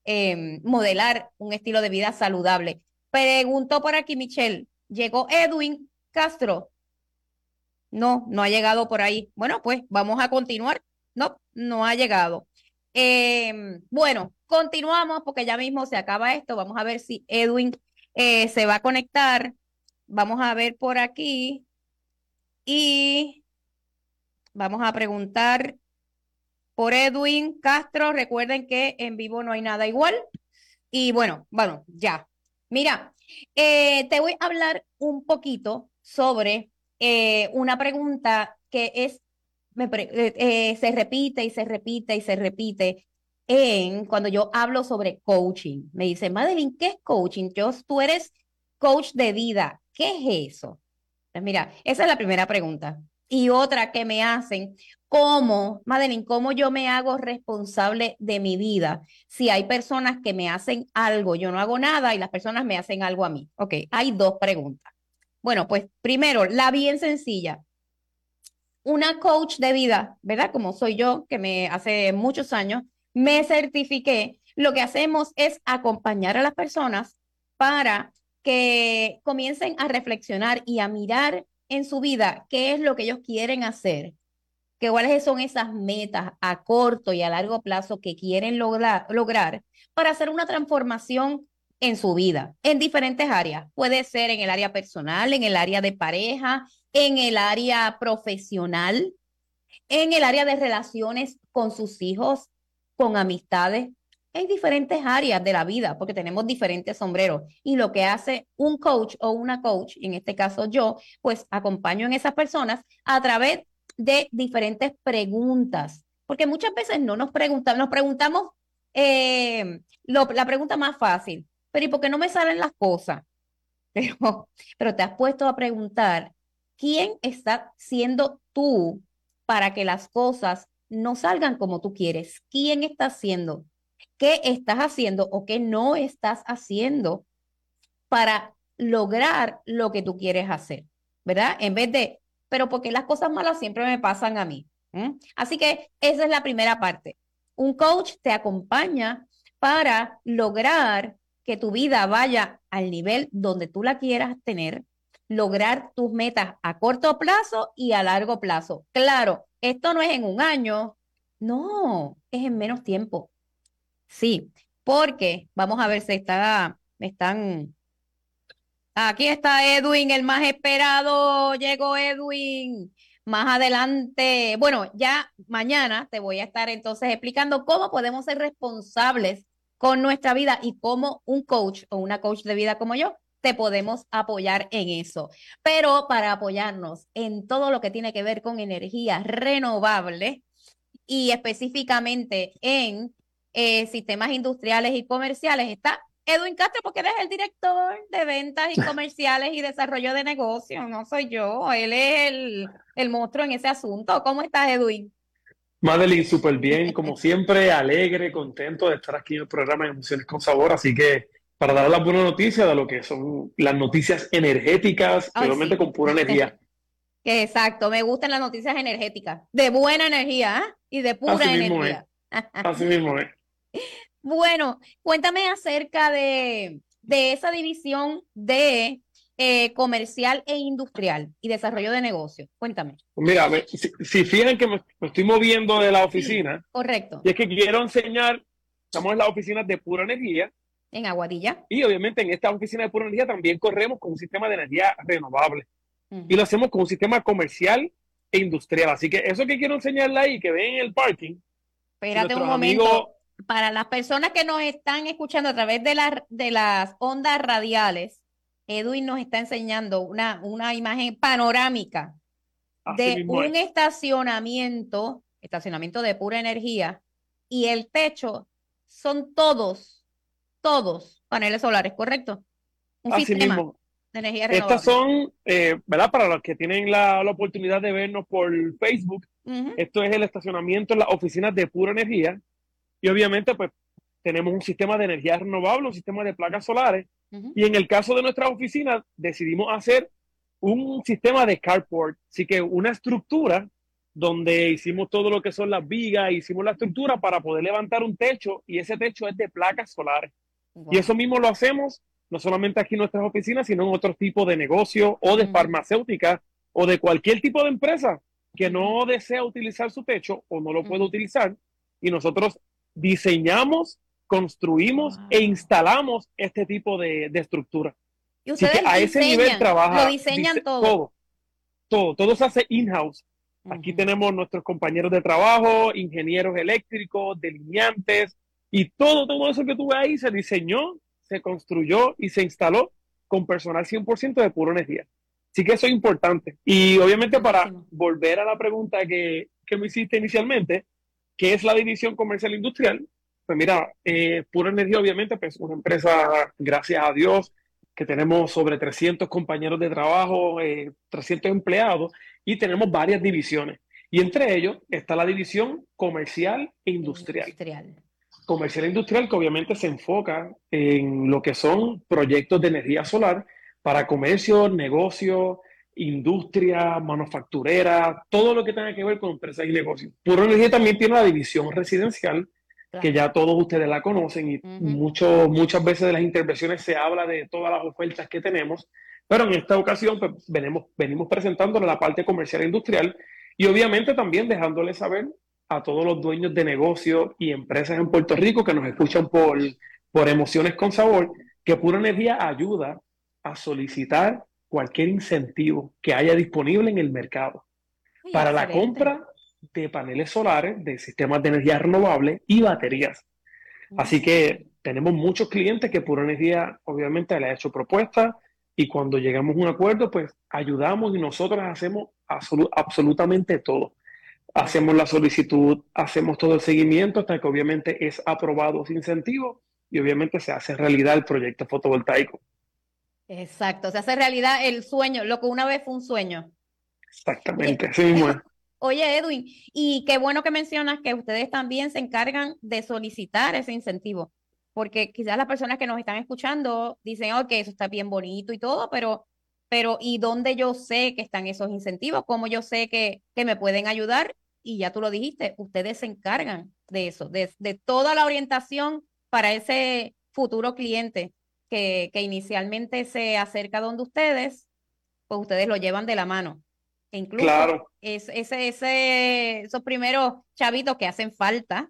[SPEAKER 3] modelar un estilo de vida saludable. Preguntó por aquí Michelle, ¿llegó Edwin Castro? No, no ha llegado por ahí. Bueno, pues vamos a continuar. No, no ha llegado. Bueno, continuamos porque ya mismo se acaba esto. Vamos a ver si Edwin se va a conectar. Vamos a ver por aquí y vamos a preguntar por Edwin Castro. Recuerden que en vivo no hay nada igual. Y bueno, ya. Mira, te voy a hablar un poquito sobre una pregunta que es, se repite y se repite y se repite cuando yo hablo sobre coaching. Me dice, Madeline, ¿qué es coaching? Tú eres coach de vida. ¿Qué es eso? Pues mira, esa es la primera pregunta. Y otra que me hacen, Madeline, ¿cómo yo me hago responsable de mi vida? Si hay personas que me hacen algo, yo no hago nada y las personas me hacen algo a mí. Ok, hay dos preguntas. Bueno, pues primero, la bien sencilla. Una coach de vida, ¿verdad? Como soy yo, que hace muchos años me certifiqué. Lo que hacemos es acompañar a las personas para que comiencen a reflexionar y a mirar en su vida qué es lo que ellos quieren hacer, cuáles son esas metas a corto y a largo plazo que quieren lograr para hacer una transformación en su vida, en diferentes áreas. Puede ser en el área personal, en el área de pareja, en el área profesional, en el área de relaciones con sus hijos, con amistades, en diferentes áreas de la vida, porque tenemos diferentes sombreros. Y lo que hace un coach o una coach, en este caso yo, pues acompaño en esas personas a través de diferentes preguntas, porque muchas veces no nos preguntamos la pregunta más fácil, pero ¿y por qué no me salen las cosas? Pero te has puesto a preguntar, ¿quién está siendo tú para que las cosas no salgan como tú quieres? ¿Quién está haciendo? ¿Qué estás haciendo o qué no estás haciendo para lograr lo que tú quieres hacer? ¿Verdad? En vez de, pero porque las cosas malas siempre me pasan a mí. Así que esa es la primera parte. Un coach te acompaña para lograr que tu vida vaya al nivel donde tú la quieras tener, lograr tus metas a corto plazo y a largo plazo. Claro, esto no es en un año, no, es en menos tiempo. Sí, porque vamos a ver si están. Aquí está Edwin, el más esperado. Llegó Edwin. Más adelante. Bueno, ya mañana te voy a estar entonces explicando cómo podemos ser responsables con nuestra vida y cómo un coach o una coach de vida como yo te podemos apoyar en eso. Pero para apoyarnos en todo lo que tiene que ver con energía renovable y específicamente en sistemas industriales y comerciales está Edwin Castro, porque él es el director de ventas y comerciales y desarrollo de negocios, no soy yo, él es el monstruo en ese asunto. ¿Cómo estás, Edwin?
[SPEAKER 10] Madeline, súper bien, como siempre, alegre, contento de estar aquí en el programa de Emociones con Sabor, así que para dar las buenas noticias de lo que son las noticias energéticas, obviamente con pura energía.
[SPEAKER 3] Exacto, me gustan las noticias energéticas, de buena energía, ¿eh? Y de pura
[SPEAKER 10] Así mismo
[SPEAKER 3] energía.
[SPEAKER 10] Así mismo es.
[SPEAKER 3] Bueno, cuéntame acerca de esa división de comercial e industrial y desarrollo de negocios. Cuéntame.
[SPEAKER 10] Mira, si fijan que me estoy moviendo de la oficina.
[SPEAKER 3] Sí, correcto.
[SPEAKER 10] Y es que quiero enseñar, estamos en las oficinas de pura energía.
[SPEAKER 3] En Aguadilla.
[SPEAKER 10] Y obviamente en esta oficina de pura energía también corremos con un sistema de energía renovable. Y lo hacemos con un sistema comercial e industrial. Así que eso que quiero enseñarle ahí, que ven en el parking.
[SPEAKER 3] Espérate un momento. Para las personas que nos están escuchando a través de las ondas radiales, Edwin nos está enseñando una imagen panorámica de un estacionamiento de pura energía, y el techo son todos paneles solares, ¿correcto? Un sistema de energía renovable.
[SPEAKER 10] Estas son, ¿verdad? Para los que tienen la oportunidad de vernos por Facebook, esto es el estacionamiento en las oficinas de pura energía. Y obviamente, pues, tenemos un sistema de energía renovable, un sistema de placas solares. Y en el caso de nuestra oficina, decidimos hacer un sistema de carport. Así que una estructura donde hicimos todo lo que son las vigas, hicimos la estructura para poder levantar un techo, y ese techo es de placas solares.
[SPEAKER 3] Wow.
[SPEAKER 10] Y eso mismo lo hacemos no solamente aquí en nuestras oficinas, sino en otros tipos de negocios o de farmacéuticas o de cualquier tipo de empresa que no desea utilizar su techo o no lo puede utilizar. Y nosotros diseñamos, construimos e instalamos este tipo de estructura.
[SPEAKER 3] Y
[SPEAKER 10] Así
[SPEAKER 3] ustedes
[SPEAKER 10] que a ese nivel trabaja
[SPEAKER 3] lo diseñan todo.
[SPEAKER 10] Todo se hace in-house. Aquí tenemos nuestros compañeros de trabajo, ingenieros eléctricos, delineantes, y todo eso que tú ves ahí se diseñó, se construyó y se instaló con personal 100% de Puro Energía. Así que eso es importante. Y obviamente para volver a la pregunta que me hiciste inicialmente, ¿qué es la división comercial e industrial? Pues mira, Puro Energía obviamente pues una empresa, gracias a Dios, que tenemos sobre 300 compañeros de trabajo, 300 empleados, y tenemos varias divisiones. Y entre ellos está la división comercial e industrial. Comercial e industrial, que obviamente se enfoca en lo que son proyectos de energía solar para comercio, negocio, industria, manufacturera, todo lo que tenga que ver con empresas y negocios. Puro Energía también tiene la división residencial, que ya todos ustedes la conocen, y muchas veces de las intervenciones se habla de todas las ofertas que tenemos, pero en esta ocasión pues, venimos presentándole la parte comercial e industrial, y obviamente también dejándole saber a todos los dueños de negocios y empresas en Puerto Rico que nos escuchan por Emociones con Sabor, que Pura Energía ayuda a solicitar cualquier incentivo que haya disponible en el mercado para la compra de paneles solares, de sistemas de energía renovable y baterías. Así que tenemos muchos clientes que Pura Energía obviamente le ha hecho propuestas, y cuando llegamos a un acuerdo, pues ayudamos, y nosotros hacemos absolutamente todo. Hacemos la solicitud, hacemos todo el seguimiento hasta que obviamente es aprobado ese incentivo y obviamente se hace realidad el proyecto fotovoltaico.
[SPEAKER 3] Exacto, se hace realidad el sueño, lo que una vez fue un sueño.
[SPEAKER 10] Exactamente, así mismo es.
[SPEAKER 3] Oye, Edwin, y qué bueno que mencionas que ustedes también se encargan de solicitar ese incentivo, porque quizás las personas que nos están escuchando dicen, ok, eso está bien bonito y todo, pero ¿y dónde yo sé que están esos incentivos? ¿Cómo yo sé que me pueden ayudar? Y ya tú lo dijiste, ustedes se encargan de eso, de toda la orientación para ese futuro cliente que inicialmente se acerca donde ustedes, pues ustedes lo llevan de la mano. E incluso
[SPEAKER 10] claro,
[SPEAKER 3] esos primeros chavitos que hacen falta.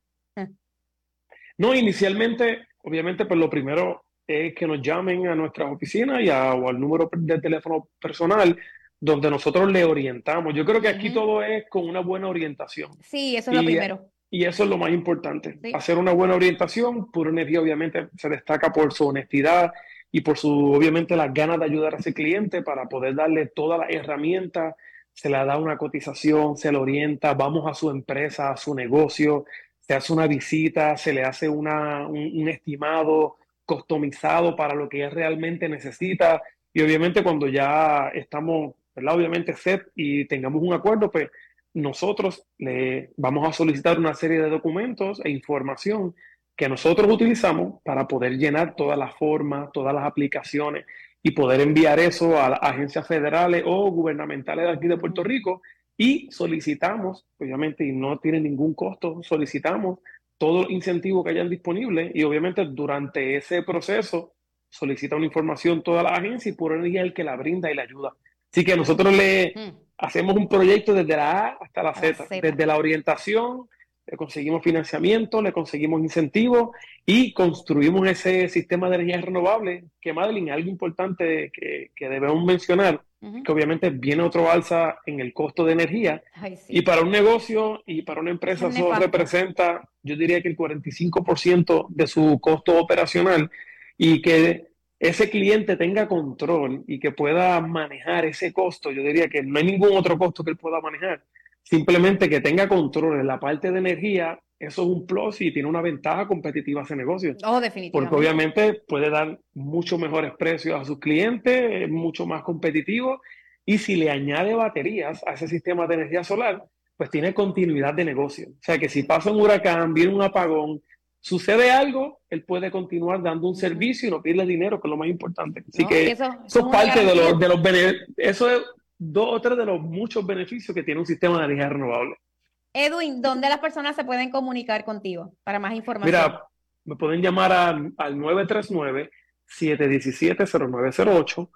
[SPEAKER 10] No, inicialmente, obviamente, pues lo primero es que nos llamen a nuestras oficinas o al número de teléfono personal, donde nosotros le orientamos. Yo creo que aquí todo es con una buena orientación.
[SPEAKER 3] Sí, eso es lo primero.
[SPEAKER 10] Y eso es lo más importante,
[SPEAKER 3] sí.
[SPEAKER 10] Hacer una buena orientación. Pura Energía obviamente se destaca por su honestidad y por obviamente las ganas de ayudar a ese cliente para poder darle todas las herramientas. Se le da una cotización, se le orienta, vamos a su empresa, a su negocio, se hace una visita, se le hace un estimado customizado para lo que él realmente necesita, y obviamente cuando ya estamos, ¿verdad? Obviamente set y tengamos un acuerdo, pues nosotros le vamos a solicitar una serie de documentos e información que nosotros utilizamos para poder llenar todas las formas, todas las aplicaciones y poder enviar eso a las agencias federales o gubernamentales de aquí de Puerto Rico, y solicitamos, obviamente, y no tiene ningún costo, solicitamos todo el incentivo que hayan disponible, y obviamente durante ese proceso solicita una información toda la agencia, y Pura Energía es el que la brinda y la ayuda. Así que nosotros le hacemos un proyecto desde la A hasta la Z, desde la orientación, le conseguimos financiamiento, le conseguimos incentivos y construimos ese sistema de energía renovable, que Madeline, algo importante que debemos mencionar, que obviamente viene otro alza en el costo de energía.
[SPEAKER 3] Ay, sí.
[SPEAKER 10] Y para un negocio y para una empresa eso representa, yo diría que el 45% de su costo operacional, y que ese cliente tenga control y que pueda manejar ese costo. Yo diría que no hay ningún otro costo que él pueda manejar. Simplemente que tenga control en la parte de energía, eso es un plus y tiene una ventaja competitiva a ese negocio.
[SPEAKER 3] Oh, definitivamente.
[SPEAKER 10] Porque obviamente puede dar mucho mejores precios a sus clientes, es mucho más competitivo, y si le añade baterías a ese sistema de energía solar, pues tiene continuidad de negocio. O sea que si pasa un huracán, viene un apagón, sucede algo, él puede continuar dando un servicio y no pierde dinero, que es lo más importante. Así que eso es parte de los beneficios. Eso es 2 o 3 de los muchos beneficios que tiene un sistema de energía renovable.
[SPEAKER 3] Edwin, ¿dónde las personas se pueden comunicar contigo para más información?
[SPEAKER 10] Mira, me pueden llamar al 939-717-0908,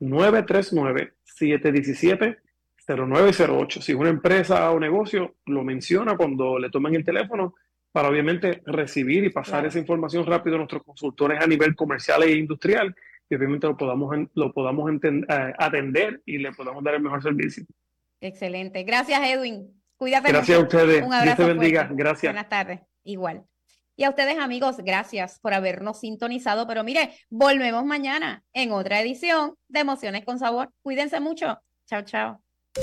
[SPEAKER 10] 939-717-0908. Si es una empresa o negocio, lo menciona cuando le tomen el teléfono para obviamente recibir y pasar esa información rápido a nuestros consultores a nivel comercial e industrial y obviamente lo podamos atender y le podamos dar el mejor servicio.
[SPEAKER 3] Excelente. Gracias, Edwin. Cuídate
[SPEAKER 10] Gracias
[SPEAKER 3] mucho.
[SPEAKER 10] a ustedes.
[SPEAKER 3] Un abrazo
[SPEAKER 10] Dios te bendiga.
[SPEAKER 3] fuerte.
[SPEAKER 10] Gracias.
[SPEAKER 3] Buenas tardes. Igual. Y a ustedes, amigos, gracias por habernos sintonizado. Pero mire, volvemos mañana en otra edición de Emociones con Sabor. Cuídense mucho. Chao, chao.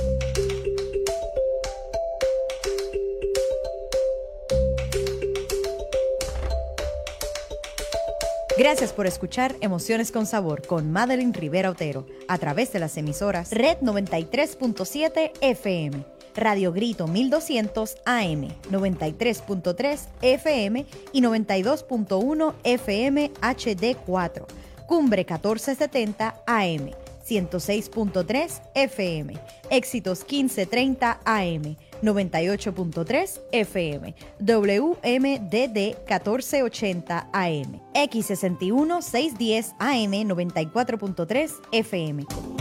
[SPEAKER 2] Gracias por escuchar Emociones con Sabor con Madeline Rivera Otero a través de las emisoras Red 93.7 FM, Radio Grito 1200 AM, 93.3 FM y 92.1 FM HD4, Cumbre 1470 AM, 106.3 FM, Éxitos 1530 AM, 98.3 FM, WMDD 1480 AM, X61 610 AM, 94.3 FM.